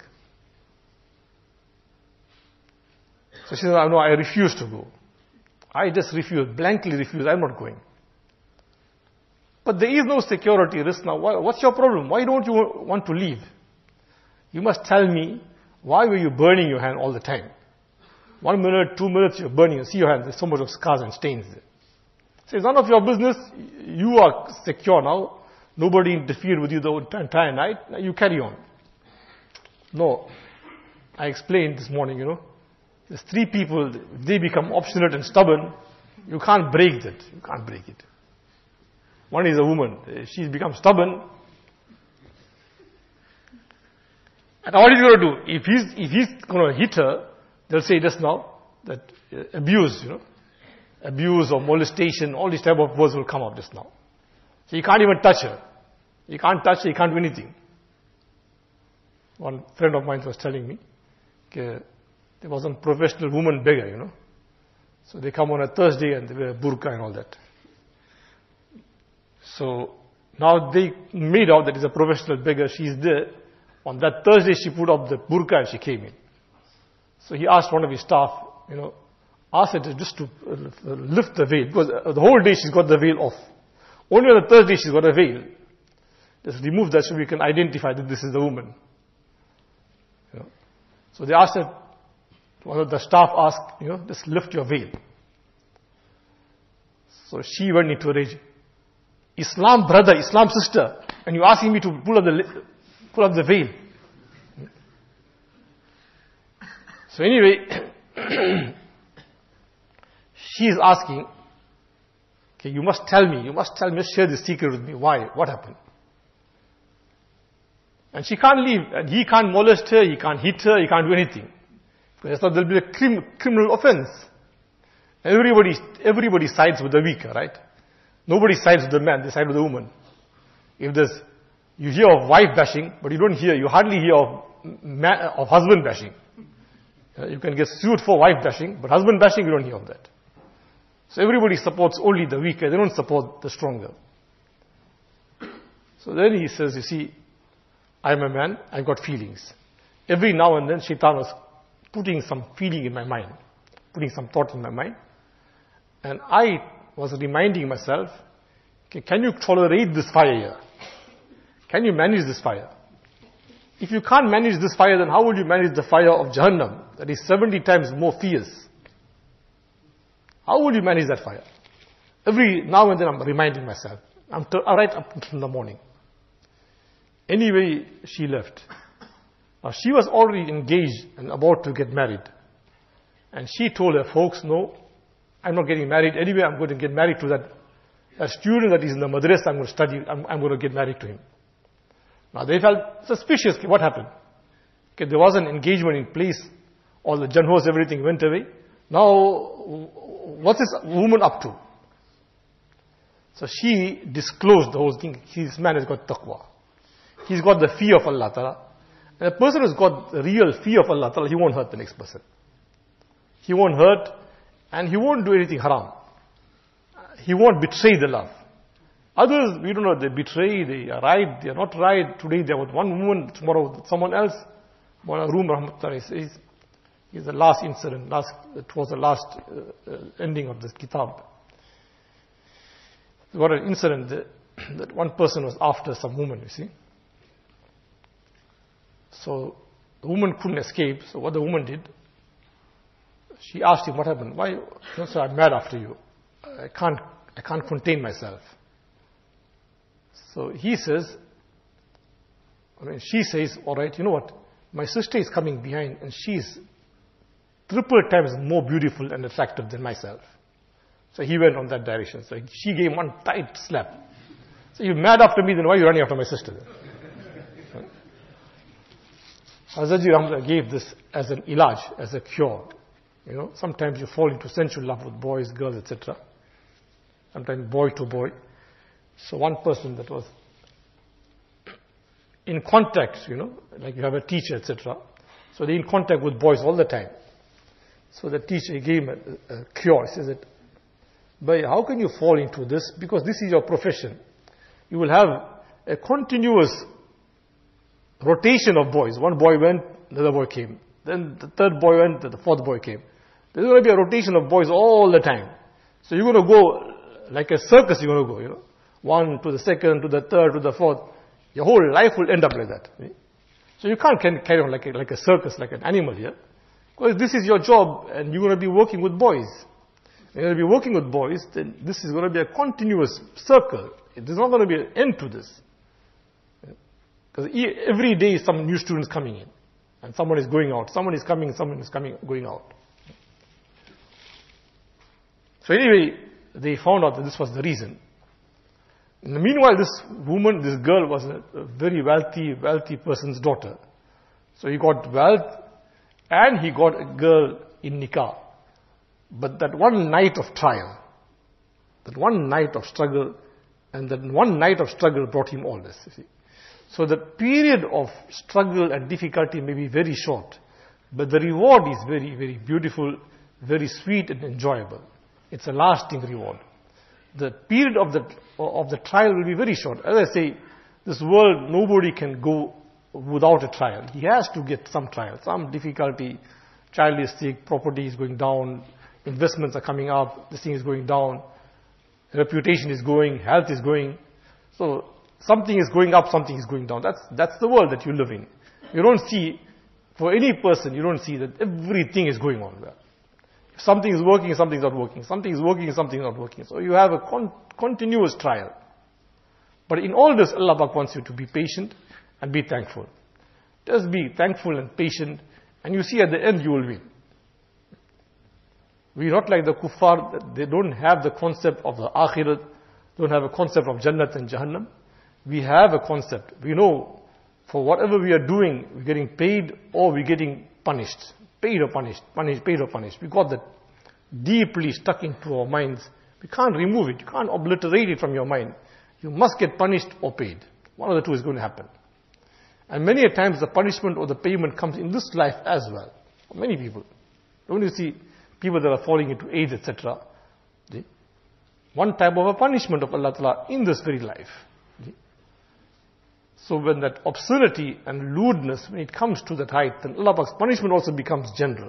So she says, no, I refuse to go. I just refuse, blankly refuse. I'm not going. But there is no security risk now. What's your problem? Why don't you want to leave? You must tell me, why were you burning your hand all the time? One minute, two minutes, you're burning. You see your hand, there's so much of scars and stains there. So it's none of your business. You are secure now. Nobody interfered with you the entire night. Now you carry on. No. I explained this morning, you know. There's three people, if they become obstinate and stubborn, you can't break that. You can't break it. One is a woman. She's become stubborn. And what is he going to do? If he's, if he's going to hit her, they'll say just now that uh, abuse, you know, abuse or molestation, all these type of words will come up just now. So you can't even touch her. You can't touch her, you can't do anything. One friend of mine was telling me, okay, there was a professional woman beggar, you know. So they come on a Thursday and they wear burqa and all that. So now they made out that it's a professional beggar. She's there. On that Thursday she put up the burqa and she came in. So he asked one of his staff, you know, asked her to just to lift the veil. Because the whole day she's got the veil off. Only on the Thursday she's got a veil. Just remove that so we can identify that this is the woman. You know. So they asked her, one of the staff asked, you know, just lift your veil. So she went into a rage. Islam brother, Islam sister, and you're asking me to pull up the, pull up the veil. So anyway, she is asking, okay, you must tell me, you must tell me, share this secret with me. Why? What happened? And she can't leave, and he can't molest her, he can't hit her, he can't do anything. Because there will be a crim, criminal offense. Everybody, everybody sides with the weaker, right? Nobody sides with the man, they side with the woman. If there's, you hear of wife bashing, but you don't hear, you hardly hear of, man, of husband bashing. Uh, you can get sued for wife bashing, but husband bashing, you don't hear of that. So everybody supports only the weaker, they don't support the stronger. So then he says, you see, I'm a man, I've got feelings. Every now and then Shaitan was putting some feeling in my mind, putting some thought in my mind. And I was reminding myself, okay, can you tolerate this fire here? Can you manage this fire? If you can't manage this fire, then how would you manage the fire of Jahannam? That is seventy times more fierce. How would you manage that fire? Every now and then I'm reminding myself. I'm t- right up until the morning. Anyway, she left. Now she was already engaged and about to get married. And she told her folks, no, I'm not getting married. Anyway, I'm going to get married to that, that student that is in the madrasa. I'm going to study. I'm, I'm going to get married to him. Now they felt suspicious. What happened? Okay, there was an engagement in place. All the janhos, everything went away. Now, what's this woman up to? So she disclosed the whole thing. This man has got taqwa. He's got the fear of Allah Ta'ala. And a person who's got the real fear of Allah Ta'ala, he won't hurt the next person. He won't hurt and he won't do anything haram. He won't betray the love. Others, we don't know, they betray, they are right, they are not right. Today they are with one woman, tomorrow with someone else. One room, Rahmatullah, says, is the last incident, last, it was the last uh, uh, ending of this kitab. There was an incident that, that one person was after some woman, you see. So the woman couldn't escape, so what the woman did, she asked him, what happened? Why? No, sir, I'm mad after you. I can't, I can't contain myself. So he says, I mean, she says, all right, you know what? My sister is coming behind and she's triple times more beautiful and attractive than myself. So he went on that direction. So she gave him one tight slap. So you're mad after me, then why are you running after my sister? Hazrat Rahmatullah gave this as an ilaj, as a cure. You know, sometimes you fall into sensual love with boys, girls, et cetera. Sometimes boy to boy. So one person that was in contact, you know, like you have a teacher, et cetera. So they're in contact with boys all the time. So the teacher gave him a, a cure. He says that, but how can you fall into this? Because this is your profession. You will have a continuous rotation of boys. One boy went, another boy came. Then the third boy went, the fourth boy came. There's going to be a rotation of boys all the time. So you're going to go like a circus, you're going to go, you know. One to the second, to the third, to the fourth. Your whole life will end up like that. So you can't carry on like a, like a circus, like an animal here. Because this is your job and you're going to be working with boys. When you're going to be working with boys, then this is going to be a continuous circle. There's not going to be an end to this. Because every day some new students coming in. And someone is going out. Someone is coming, someone is coming, going out. So anyway, they found out that this was the reason. In the meanwhile, this woman, this girl was a, a very wealthy, wealthy person's daughter. So he got wealth and he got a girl in nikah. But that one night of trial, that one night of struggle, and that one night of struggle brought him all this, you see. So the period of struggle and difficulty may be very short, but the reward is very, very beautiful, very sweet and enjoyable. It's a lasting reward. The period of the of the trial will be very short. As I say, this world, nobody can go without a trial. He has to get some trial, some difficulty. Child is sick, property is going down, investments are coming up, this thing is going down, reputation is going, health is going. So something is going up, something is going down. That's that's the world that you live in. You don't see, for any person, you don't see that everything is going on well. If something is working, something is not working. Something is working, something is not working. So you have a con- continuous trial. But in all this, Allah Pak wants you to be patient and be thankful. Just be thankful and patient, and you see at the end you will win. We're not like the kuffar, they don't have the concept of the akhirat, don't have a concept of Jannat and Jahannam. We have a concept. We know for whatever we are doing, we're getting paid or we're getting punished. Paid or punished, punished, paid or punished. We got that deeply stuck into our minds. We can't remove it. You can't obliterate it from your mind. You must get punished or paid. One of the two is going to happen. And many a times the punishment or the payment comes in this life as well. For many people. Don't you see people that are falling into AIDS, et cetera. One type of a punishment of Allah Ta'ala in this very life. So when that obscenity and lewdness, when it comes to that height, then Allah Pak's punishment also becomes general.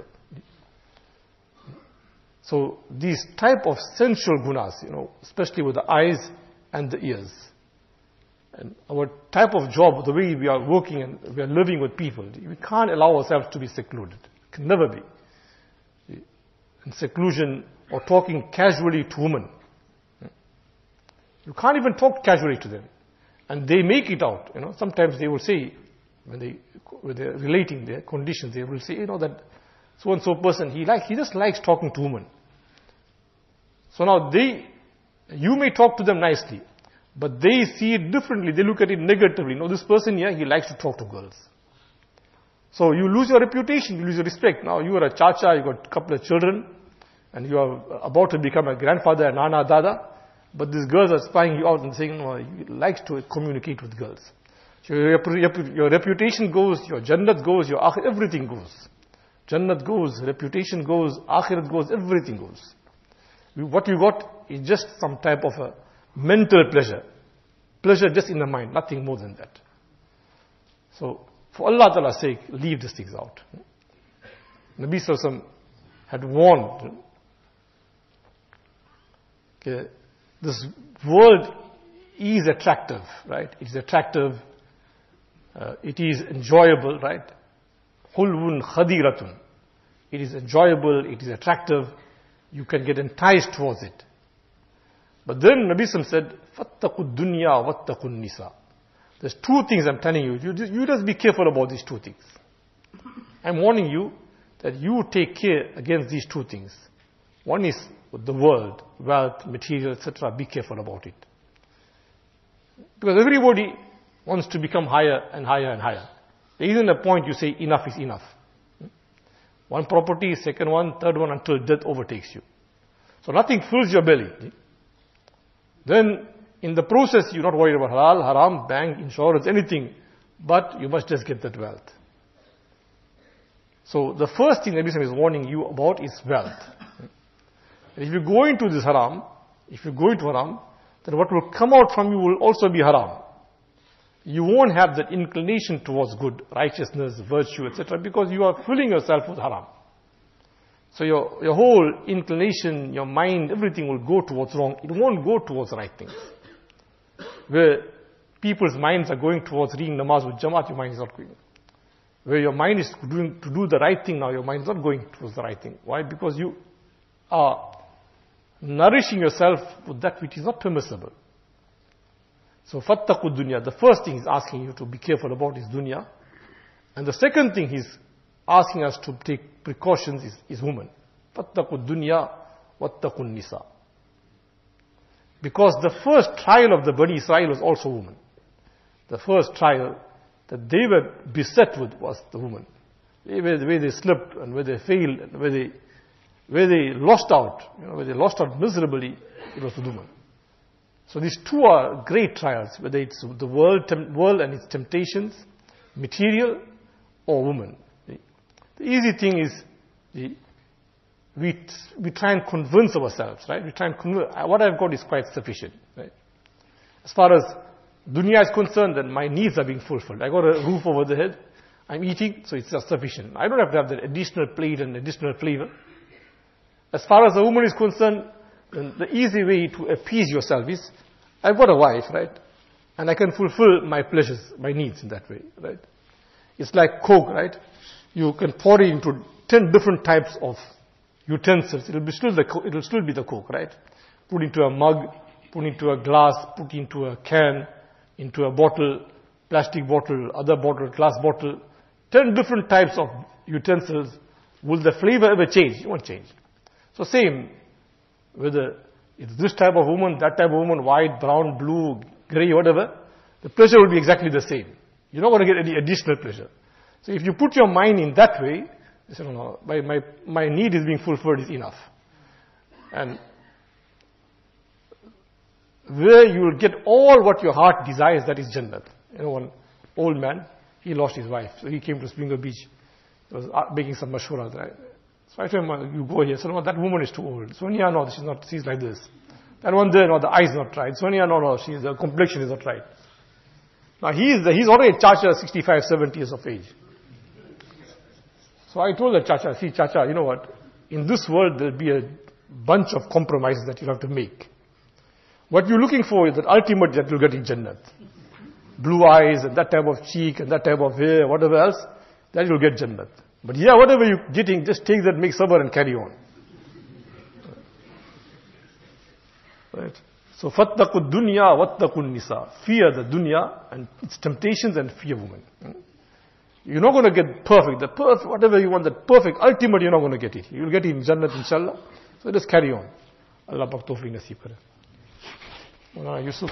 So these type of sensual gunas, you know, especially with the eyes and the ears. And our type of job, the way we are working and we are living with people, we can't allow ourselves to be secluded. It can never be. In seclusion or talking casually to women. You can't even talk casually to them. And they make it out, you know. Sometimes they will say, when they when they're relating their conditions, they will say, you know, that so and so person, he like he just likes talking to women. So now they, you may talk to them nicely, but they see it differently. They look at it negatively. You know, this person here, he likes to talk to girls. So you lose your reputation, you lose your respect. Now you are a chacha, you got a couple of children, and you are about to become a grandfather, a nana, dada. But these girls are spying you out and saying, no, he likes to communicate with girls. So your, your reputation goes, your jannat goes, your akhir, everything goes. Jannat goes, reputation goes, akhirat goes, everything goes. What you got is just some type of a mental pleasure. Pleasure just in the mind, nothing more than that. So, for Allah Ta'ala's sake, leave these things out. Nabi Sallallahu Alaihi Wasallam had warned, okay, this world is attractive, right? It is attractive. Uh, it is enjoyable, right? Hulwun khadiratun. It is enjoyable. It is attractive. You can get enticed towards it. But then Nabi Sallallahu Alaihi Wasallam said, "Fattaqud dunya wattaqun nisa." There's two things I'm telling you. You just, you just be careful about these two things. I'm warning you that you take care against these two things. One is the world, wealth, material, et cetera. Be careful about it. Because everybody wants to become higher and higher and higher. There isn't a point you say enough is enough. One property, second one, third one, until death overtakes you. So nothing fills your belly. Then in the process you're not worried about halal, haram, bank, insurance, anything. But you must just get that wealth. So the first thing Nabi Sallallahu Alaihi Wasallam is warning you about is wealth. And if you go into this haram, if you go into haram, then what will come out from you will also be haram. You won't have that inclination towards good, righteousness, virtue, et cetera, because you are filling yourself with haram. So your, your whole inclination, your mind, everything will go towards wrong. It won't go towards right things. Where people's minds are going towards reading namaz with Jamaat, your mind is not going. Where your mind is doing to do the right thing now, your mind is not going towards the right thing. Why? Because you are nourishing yourself with that which is not permissible. So, fattaqu dunya, the first thing he's asking you to be careful about is dunya. And the second thing he's asking us to take precautions is, is women. Fattaqu dunya, wattaqu nisa. Because the first trial of the Bani Israel was also women. The first trial that they were beset with was the woman. The way they slipped and where they failed and where they, where they lost out, you know, where they lost out miserably, it was the woman. So these two are great trials, whether it's the world, world and its temptations, material or woman. The, the easy thing is the, we we try and convince ourselves, right? We try and convince, what I've got is quite sufficient, right? As far as dunya is concerned, then my needs are being fulfilled. I got a roof over the head, I'm eating, so it's just sufficient. I don't have to have that additional plate and additional flavor. As far as a woman is concerned, then the easy way to appease yourself is, I've got a wife, right? And I can fulfill my pleasures, my needs in that way, right? It's like Coke, right? You can pour it into ten different types of utensils. It'll be still the, it'll still be the Coke, right? Put into a mug, put into a glass, put into a can, into a bottle, plastic bottle, other bottle, glass bottle. Ten different types of utensils. Will the flavor ever change? It won't change. So same, whether it's this type of woman, that type of woman, white, brown, blue, grey, whatever, the pleasure will be exactly the same. You're not going to get any additional pleasure. So if you put your mind in that way, you say, no, no, my, my, my need is being fulfilled is enough. And where you will get all what your heart desires, that is Jannat. You know, one old man, he lost his wife. So he came to Springer Beach. He was making some mashwara, right? So I told him, you go here. So no, that woman is too old. Sonia, no, she's not, she's like this. That one there, no, the eyes not right. Sonia, no, no, she's, the complexion is not right. Now he is, the, he's already a Chacha, sixty-five, seventy years of age. So I told the Chacha, see Chacha, you know what? In this world there'll be a bunch of compromises that you'll have to make. What you're looking for is that ultimate that you'll get in Jannat. Blue eyes and that type of cheek and that type of hair, whatever else, that you'll get Jannat. But yeah, whatever you're getting, just take that, make sabr and carry on. Right? So, fattaqu dunya wattaqu nisa. Fear the dunya and its temptations and fear women. You're not going to get perfect, the perfect, whatever you want, that perfect, ultimate, you're not going to get it. You'll get it in Jannat, inshallah. So just carry on. Allah Pak Tawfiq Nasib kare. Mawlana Yusuf.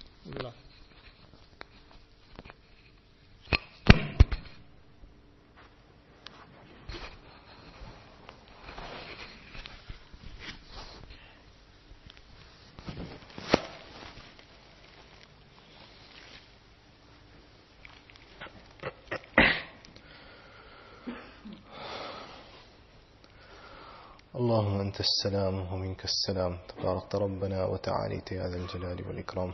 اللهم أنت السلام ومنك السلام تبارك ربنا وتعاليت يا ذا الجلال والإكرام.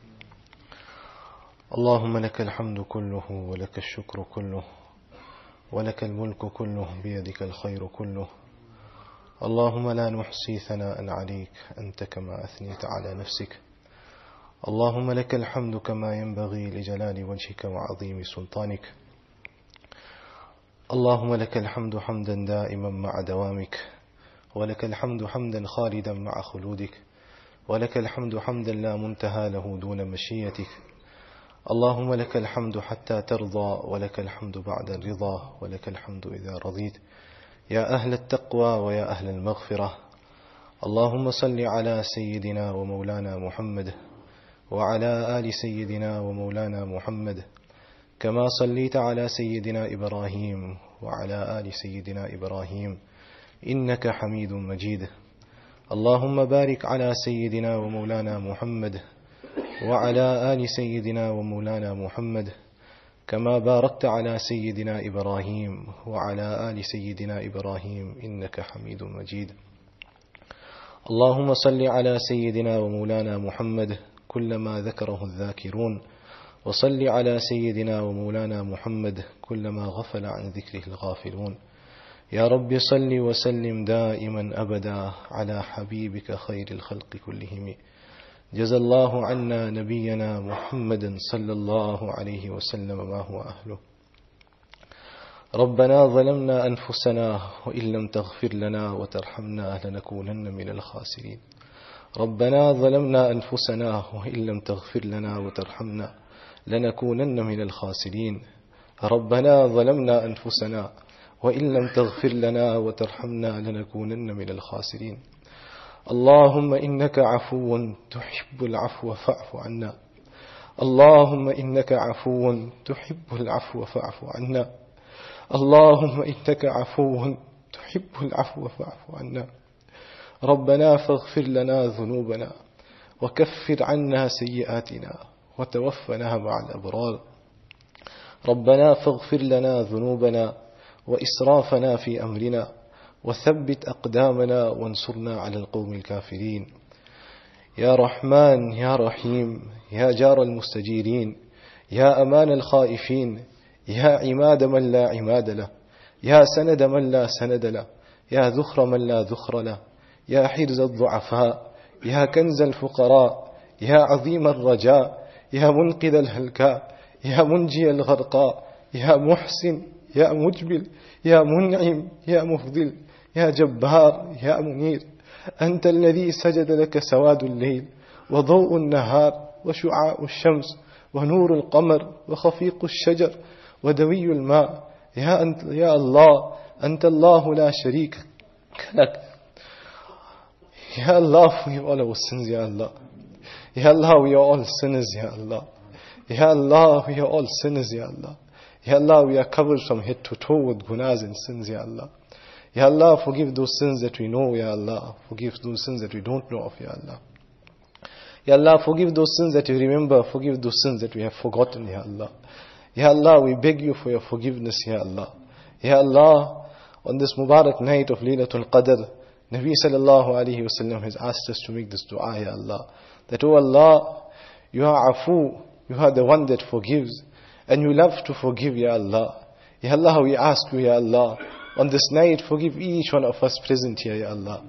اللهم لك الحمد كله ولك الشكر كله ولك الملك كله بيدك الخير كله. اللهم لا نحصي ثناء عليك أنت كما أثنيت على نفسك. اللهم لك الحمد كما ينبغي لجلال وجهك وعظيم سلطانك. اللهم لك الحمد حمدا دائما مع دوامك، ولك الحمد حمدا خالدا مع خلودك، ولك الحمد حمدا لا منتهى له دون مشيتك. اللهم لك الحمد حتى ترضى، ولك الحمد بعد الرضا، ولك الحمد إذا رضيت. يا أهل التقوى ويا أهل المغفرة. اللهم صل على سيدنا ومولانا محمد وعلى آل سيدنا ومولانا محمد كما صليت على سيدنا إبراهيم وعلى آل سيدنا إبراهيم إنك حميد مجيد. اللهم بارك على سيدنا ومولانا محمد وعلى آل سيدنا ومولانا محمد كما باركت على سيدنا إبراهيم وعلى آل سيدنا إبراهيم إنك حميد مجيد. اللهم صل على سيدنا ومولانا محمد كلما ذكره الذاكرون، وصل على سيدنا ومولانا محمد كلما غفل عن ذكره الغافلون. يا رب صل وسلم دائما أبدا على حبيبك خير الخلق كلهم. جزى الله عنا نبينا محمد صلى الله عليه وسلم ما هو أهله. ربنا ظلمنا أنفسنا وإن لم تغفر لنا وترحمنا لنكونن من الخاسرين. ربنا ظلمنا أنفسنا وإن لم تغفر لنا وترحمنا لنكونن من الخاسرين. ربنا ظلمنا أنفسنا وإن لم تغفر لنا وترحمنا لنكونن من الخاسرين. اللهم إنك عفو تحب العفو فاعف عنا. اللهم إنك عفو تحب العفو فاعف عنا. اللهم إنك عفو تحب العفو فاعف عنا. ربنا فاغفر لنا ذنوبنا وكفر عنا سيئاتنا وتوفنا مع الأبرار. ربنا فاغفر لنا ذنوبنا وإسرافنا في أمرنا وثبت أقدامنا وانصرنا على القوم الكافرين. يا رحمن يا رحيم يا جار المستجيرين، يا أمان الخائفين، يا عماد من لا عماد له، يا سند من لا سند له، يا ذخر من لا ذخر له، يا حرز الضعفاء، يا كنز الفقراء، يا عظيم الرجاء، يا منقذ الهلكاء، يا منجي الغرقاء، يا محسن، يا مجبل، يا منعم، يا مفضل، يا جبار، يا منير. أنت الذي سجد لك سواد الليل وضوء النهار وشعاع الشمس ونور القمر وخفيق الشجر ودوي الماء. يا, أنت يا الله، أنت الله لا شريك لك. Ya Allah, forgive all our sins, Ya Allah. Ya Allah, we are all sinners, Ya Allah. Ya Allah, we are all sinners, Ya Allah. Ya Allah, we are covered from head to toe with gunas and sins, Ya Allah. Ya Allah, forgive those sins that we know, Ya Allah. Forgive those sins that we don't know of, Ya Allah. Ya Allah, forgive those sins that we remember. Forgive those sins that we have forgotten, Ya Allah. Ya Allah, we beg you for your forgiveness, Ya Allah. Ya Allah, on this Mubarak night of Laylatul Qadr, Nabi sallallahu alayhi wa sallam has asked us to make this dua, Ya Allah. That, oh Allah, you are Afu, you are the one that forgives, and you love to forgive, Ya Allah. Ya Allah, we ask you, Ya Allah, on this night, forgive each one of us present here, Ya Allah.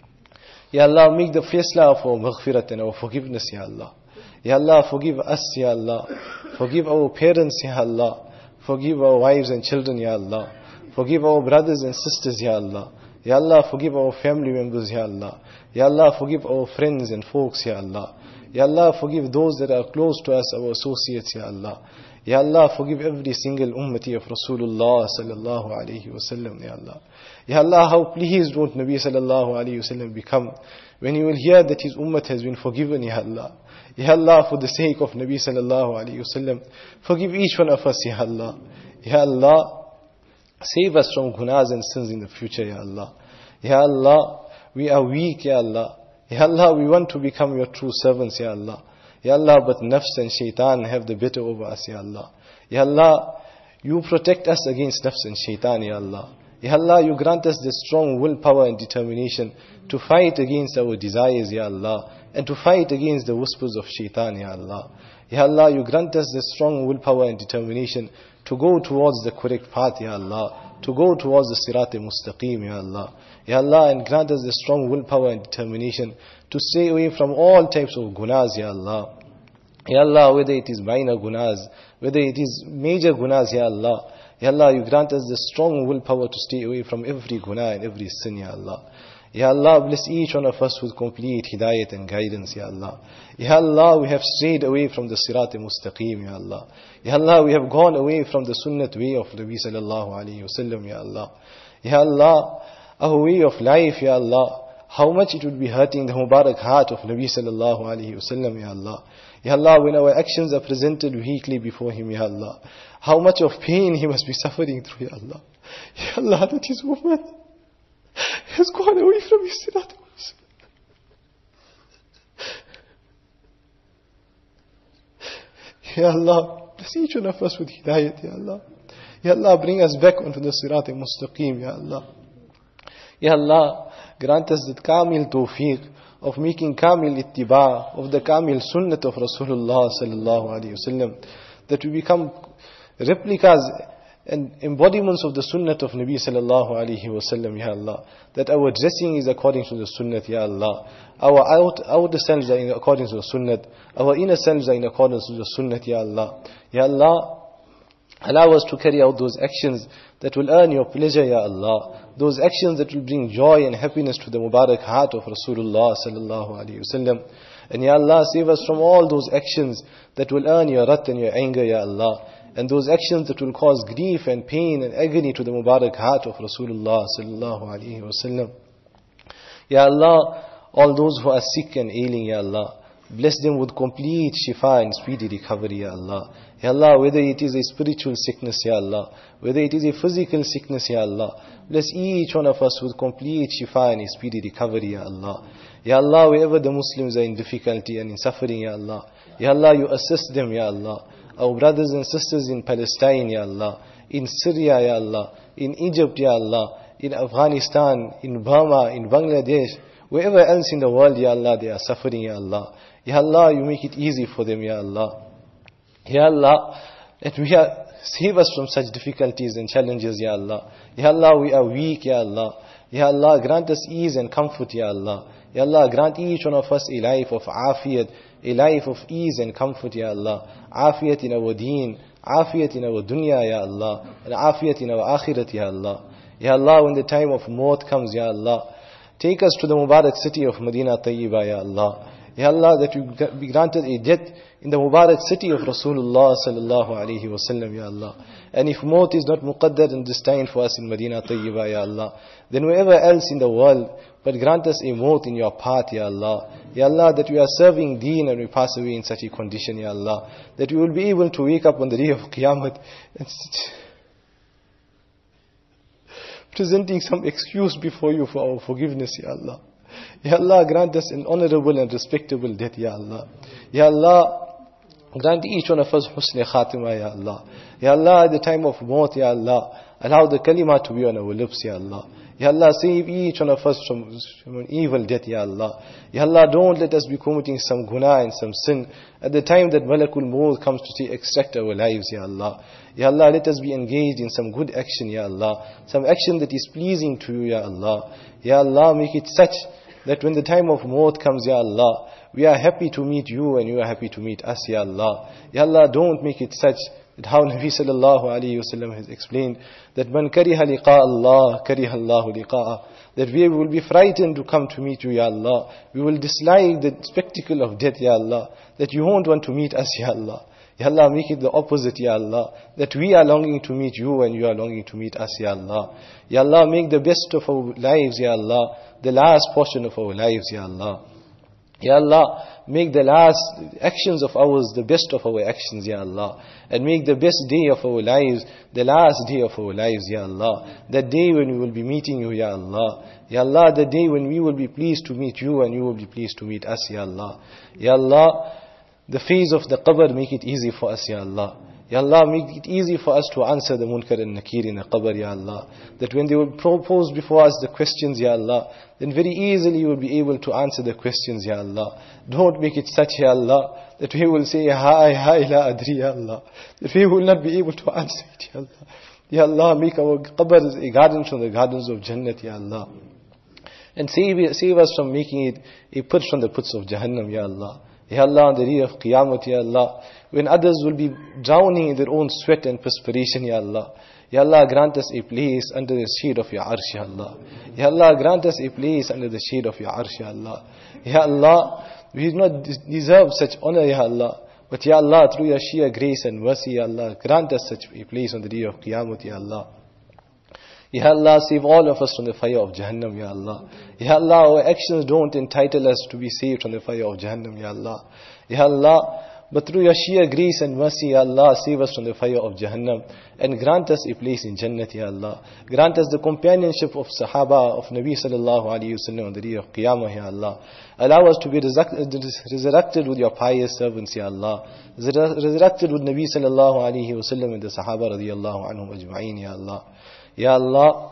Ya Allah, make the faisla of our maghfirat and our forgiveness, Ya Allah. Ya Allah, forgive us, Ya Allah. Forgive our parents, Ya Allah. Forgive our wives and children, Ya Allah. Forgive our brothers and sisters, Ya Allah. Ya Allah, forgive our family members, Ya Allah. Ya Allah, forgive our friends and folks, Ya Allah. Ya Allah, forgive those that are close to us, our associates, Ya Allah. Ya Allah, forgive every single ummati of Rasulullah sallallahu alayhi wa sallam, Ya Allah. Ya Allah, how pleased won't Nabi sallallahu alayhi wa sallam become when you will hear that his ummah has been forgiven, Ya Allah. Ya Allah, for the sake of Nabi sallallahu alayhi wa sallam, forgive each one of us, Ya Allah. Ya Allah, save us from gunas and sins in the future, Ya Allah. Ya Allah, we are weak, Ya Allah. Ya Allah, we want to become your true servants, Ya Allah. Ya Allah, but nafs and shaitan have the better over us, Ya Allah. Ya Allah, you protect us against nafs and shaitan, Ya Allah. Ya Allah, you grant us the strong willpower and determination to fight against our desires, Ya Allah, and to fight against the whispers of shaitan, Ya Allah. Ya Allah, you grant us the strong willpower and determination to go towards the correct path, Ya Allah, to go towards the Sirat-e-Mustaqim, Ya Allah. Ya Allah, and grant us the strong willpower and determination to stay away from all types of gunas, Ya Allah. Ya Allah, whether it is minor gunas, whether it is major gunas, Ya Allah. Ya Allah, you grant us the strong willpower to stay away from every guna and every sin, Ya Allah. Ya Allah, bless each one of us with complete hidayat and guidance, Ya Allah. Ya Allah, we have strayed away from the Sirat-e-Mustaqim, Ya Allah. Ya Allah, we have gone away from the sunnat way of Nabi sallallahu alayhi wa sallam, Ya Allah. Ya Allah, our way of life, Ya Allah, how much it would be hurting the Mubarak heart of Nabi sallallahu alayhi wasallam, Ya Allah. Ya Allah, when our actions are presented weakly before him, Ya Allah, how much of pain he must be suffering through, Ya Allah. Ya Allah, that his woman has gone away from his sirat. Ya Allah, bless each one of us with hidayat, Ya Allah. Ya Allah, bring us back onto the sirat mustaqim, Ya Allah. Ya Allah, grant us that kamil tawfiq of making kamil ittiba of the kamil sunnat of Rasulullah sallallahu alayhi wasallam, that we become replicas and embodiments of the sunnat of Nabi sallallahu alayhi wasallam, Ya Allah. That our dressing is according to the sunnat, Ya Allah. Our out, outer selves are in accordance to the sunnat. Our inner selves are in accordance to the sunnat, Ya Allah. Ya Allah, allow us to carry out those actions that will earn your pleasure, Ya Allah. Those actions that will bring joy and happiness to the Mubarak heart of Rasulullah sallallahu alayhi wasallam. And Ya Allah, save us from all those actions that will earn your wrath and your anger, Ya Allah. And those actions that will cause grief and pain and agony to the Mubarak heart of Rasulullah sallallahu alayhi wasallam. Ya Allah, all those who are sick and ailing, Ya Allah, bless them with complete shifa and speedy recovery, Ya Allah. Ya Allah, whether it is a spiritual sickness, Ya Allah, whether it is a physical sickness, Ya Allah, bless each one of us with complete shifa and a speedy recovery, Ya Allah. Ya Allah, wherever the Muslims are in difficulty and in suffering, Ya Allah, Ya Allah, you assist them, Ya Allah. Our brothers and sisters in Palestine, Ya Allah, in Syria, Ya Allah, in Egypt, Ya Allah, in Afghanistan, in Burma, in Bangladesh, wherever else in the world, Ya Allah, they are suffering, Ya Allah. Ya Allah, you make it easy for them, Ya Allah. Ya Allah, that we are, save us from such difficulties and challenges, Ya Allah. Ya Allah, we are weak, Ya Allah. Ya Allah, grant us ease and comfort, Ya Allah. Ya Allah, grant each one of us a life of afiyat, a life of ease and comfort, Ya Allah. Afiyat in our deen, afiyat in our dunya, Ya Allah, and afiyat in our akhirat, Ya Allah. Ya Allah, when the time of maut comes, Ya Allah, take us to the Mubarak city of Medina Tayyiba, Ya Allah. Ya Allah, that you be granted a death in the Mubarak city of Rasulullah sallallahu alayhi wa sallam, Ya Allah. And if maut is not muqaddar and destined for us in Medina Tayyiba, Ya Allah, then wherever else in the world, but grant us a maut in your path, Ya Allah. Ya Allah, that we are serving deen and we pass away in such a condition, Ya Allah, that we will be able to wake up on the day of Qiyamah and presenting some excuse before you for our forgiveness, Ya Allah. Ya Allah, grant us an honorable and respectable death, Ya Allah. Ya Allah, grant each one of us husn khatima, Ya Allah. Ya Allah, at the time of maut, Ya Allah, allow the kalima to be on our lips, Ya Allah. Ya Allah, save each one of us from, from an evil death, Ya Allah. Ya Allah, don't let us be committing some guna and some sin at the time that Malakul Maut comes to take, extract our lives, Ya Allah. Ya Allah, let us be engaged in some good action, Ya Allah. Some action that is pleasing to you, Ya Allah. Ya Allah, make it such that when the time of maut comes, Ya Allah, we are happy to meet you and you are happy to meet us, Ya Allah. Ya Allah, don't make it such that how Nabi sallallahu alayhi wasallam has explained that man kariha liqa Allah, kariha Allahu liqa'ah, that we will be frightened to come to meet you, Ya Allah. We will dislike the spectacle of death, Ya Allah, that you won't want to meet us, Ya Allah. Ya Allah, make it the opposite, Ya Allah, that we are longing to meet you and you are longing to meet us, Ya Allah. Ya Allah, make the best of our lives, Ya Allah, the last portion of our lives, Ya Allah. Ya Allah, make the last actions of ours the best of our actions, Ya Allah. And make the best day of our lives the last day of our lives, Ya Allah. That day when we will be meeting you, Ya Allah. Ya Allah, the day when we will be pleased to meet you and you will be pleased to meet us, Ya Allah. Ya Allah, the phase of the qabr, make it easy for us, Ya Allah. Ya Allah, make it easy for us to answer the munkar and nakir in the qabr, Ya Allah. That when they will propose before us the questions, Ya Allah, then very easily you will be able to answer the questions, Ya Allah. Don't make it such, Ya Allah, that we will say, Hai, hai, la adri, Ya Allah. That we will not be able to answer it, Ya Allah. Ya Allah, make our qabr a garden from the gardens of Jannat, Ya Allah. And save, save us from making it a put from the puts of Jahannam, Ya Allah. Ya Allah, on the day of Qiyamah, Ya Allah, when others will be drowning in their own sweat and perspiration, Ya Allah. Ya Allah, grant us a place under the shade of your arsh, Ya Allah. Ya Allah, grant us a place under the shade of your arsh, Ya Allah. Ya Allah, we do not deserve such honor, Ya Allah. But Ya Allah, through your sheer grace and mercy, Ya Allah, grant us such a place on the day of Qiyamah, Ya Allah. Ya Allah, save all of us from the fire of Jahannam, Ya Allah. Ya Allah, our actions don't entitle us to be saved from the fire of Jahannam, Ya Allah. Ya Allah, but through your sheer grace and mercy, Ya Allah, save us from the fire of Jahannam and grant us a place in Jannat, Ya Allah. Grant us the companionship of Sahaba, of Nabi sallallahu alayhi wa sallam on the day of Qiyamah, Ya Allah. Allow us to be resurrected with your pious servants, Ya Allah. Resurrected with Nabi sallallahu alayhi wa sallam and the Sahaba radiyallahu anhum ajma'in, Ya Allah. Ya Allah,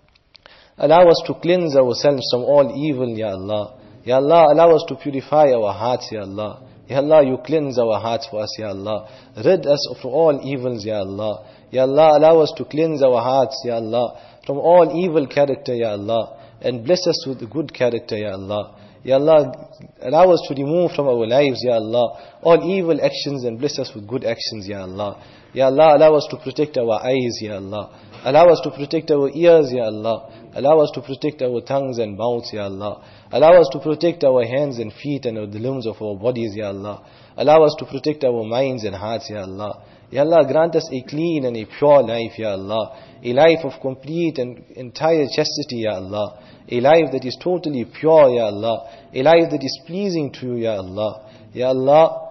allow us to cleanse ourselves from all evil, Ya Allah. Ya Allah, allow us to purify our hearts, Ya Allah. Ya Allah, you cleanse our hearts for us, Ya Allah. Rid us of all evils, Ya Allah. Ya Allah, allow us to cleanse our hearts, Ya Allah, from all evil character, Ya Allah. And bless us with good character, Ya Allah. Ya Allah, allow us to remove from our lives, Ya Allah, all evil actions and bless us with good actions, Ya Allah. Ya Allah, allow us to protect our eyes, Ya Allah. Allow us to protect our ears, Ya Allah. Allow us to protect our tongues and mouths, Ya Allah. Allow us to protect our hands and feet and the limbs of our bodies, Ya Allah. Allow us to protect our minds and hearts, Ya Allah. Ya Allah, grant us a clean and a pure life, Ya Allah. A life of complete and entire chastity, Ya Allah. A life that is totally pure, Ya Allah. A life that is pleasing to you, Ya Allah. Ya Allah,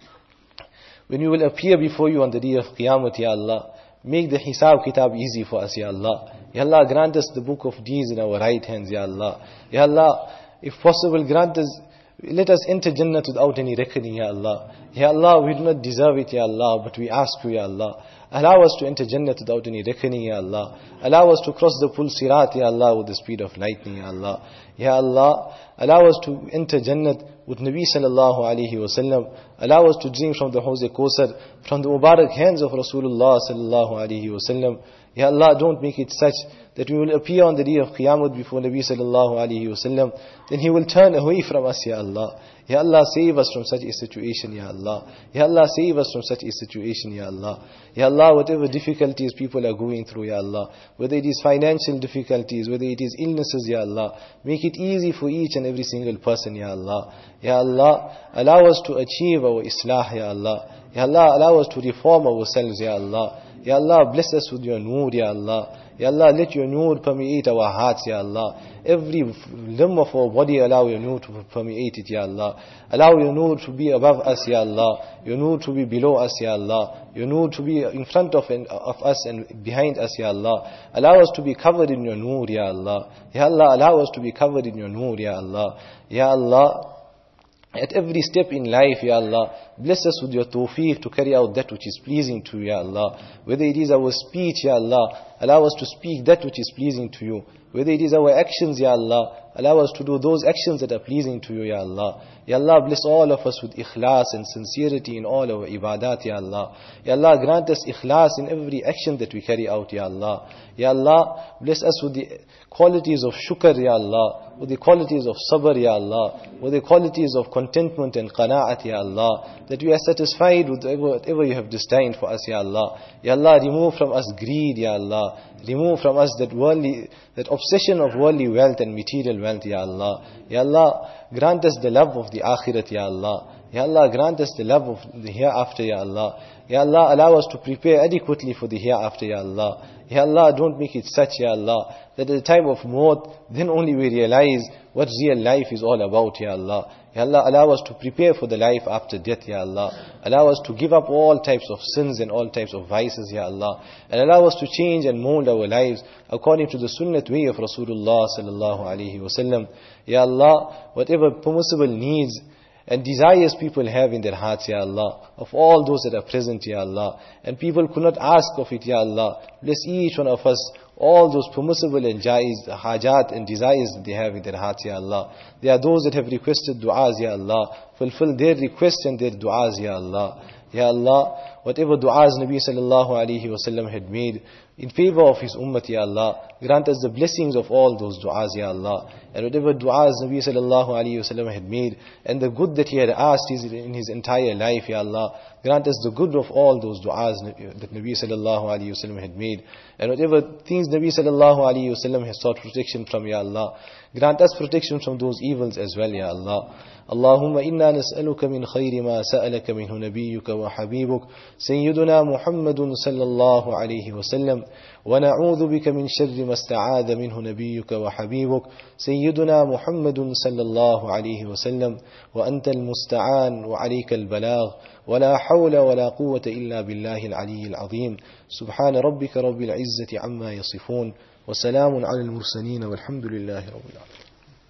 when we will appear before you on the day of Qiyamah, Ya Allah, make the Hisab Kitab easy for us, Ya Allah. Ya Allah, grant us the book of deeds in our right hands, Ya Allah. Ya Allah, if possible, grant us, let us enter Jannah without any reckoning, Ya Allah. Ya Allah, we do not deserve it, Ya Allah, but we ask you, Ya Allah. Allow us to enter Jannah without any reckoning, Ya Allah. Allow us to cross the Pul Sirat, Ya Allah, with the speed of lightning, Ya Allah. Ya Allah, allow us to enter Jannah with Nabi sallallahu alayhi wa sallam. Allow us to drink from the Hawz Kawthar, from the Mubarak hands of Rasulullah sallallahu alayhi wa sallam. Ya Allah, don't make it such that we will appear on the day of Qiyamah before Nabi sallallahu alayhi wa sallam. Then he will turn away from us, Ya Allah. Ya Allah, save us from such a situation, Ya Allah. Ya Allah, save us from such a situation, Ya Allah. Ya Allah, whatever difficulties people are going through, Ya Allah, whether it is financial difficulties, whether it is illnesses, Ya Allah, make it easy for each and every single person, Ya Allah. Ya Allah, allow us to achieve our Islah, Ya Allah. Ya Allah, allow us to reform ourselves, Ya Allah. Ya Allah, bless us with your Noor, Ya Allah. Ya Allah, let your Noor permeate our hearts, Ya Allah. Every limb of our body, allow your Noor to permeate it, Ya Allah. Allow your Noor to be above us, Ya Allah. Your Noor to be below us, Ya Allah. Your Noor to be in front of, of us and behind us, Ya Allah. Allow us to be covered in your Noor, Ya Allah. Ya Allah, allow us to be covered in your Noor, Ya Allah. Ya Allah, at every step in life, Ya Allah, bless us with your tawfiq to carry out that which is pleasing to you, Ya Allah. Whether it is our speech, Ya Allah, allow us to speak that which is pleasing to you. Whether it is our actions, Ya Allah, allow us to do those actions that are pleasing to you, Ya Allah. Ya Allah, bless all of us with ikhlas and sincerity in all our ibadat, Ya Allah. Ya Allah, grant us ikhlas in every action that we carry out, Ya Allah. Ya Allah, bless us with the qualities of shukr, Ya Allah, with the qualities of sabr, Ya Allah, with the qualities of contentment and qana'at, Ya Allah, that we are satisfied with whatever you have destined for us, Ya Allah. Ya Allah, remove from us greed, Ya Allah. Remove from us that worldly, that obsession of worldly wealth and material wealth, Ya Allah. Ya Allah, grant us the love of the akhirat, Ya Allah. Ya Allah, grant us the love of the hereafter, Ya Allah. Ya Allah, allow us to prepare adequately for the hereafter, Ya Allah. Ya Allah, don't make it such, Ya Allah, that at the time of maut, then only we realize what real life is all about, Ya Allah. Ya Allah, allow us to prepare for the life after death, Ya Allah. Allow us to give up all types of sins and all types of vices, Ya Allah. And allow us to change and mold our lives according to the sunnat way of Rasulullah sallallahu alayhi wa sallam. Ya Allah, whatever permissible needs and desires people have in their hearts, Ya Allah, of all those that are present, Ya Allah, and people could not ask of it, Ya Allah, bless each one of us, all those permissible and jaiz, hajat and desires that they have in their hearts, Ya Allah. There are those that have requested du'as, Ya Allah, fulfill their requests and their du'as, Ya Allah. Ya Allah, whatever du'as Nabi sallallahu alayhi wa sallam had made in favor of his ummah, Ya Allah, grant us the blessings of all those du'as, Ya Allah. And whatever du'as Nabi sallallahu alayhi wa sallam had made and the good that he had asked in his entire life, Ya Allah, grant us the good of all those du'as that Nabi sallallahu alayhi wa sallam had made. And whatever things Nabi sallallahu alayhi wa sallam has sought protection from, Ya Allah, grant us protection from those evils as well, Ya Allah. اللهم إنا نسألك من خير ما سألك منه نبيك وحبيبك سيدنا محمد صلى الله عليه وسلم وسلم، ونعوذ بك من شر ما استعاذ منه نبيك وحبيبك سيدنا محمد صلى الله عليه وسلم، وأنت المستعان وعليك البلاغ، ولا حول ولا قوة إلا بالله العلي العظيم. سبحان ربك رب العزة عما يصفون، وسلام على المرسلين، والحمد لله رب العالمين.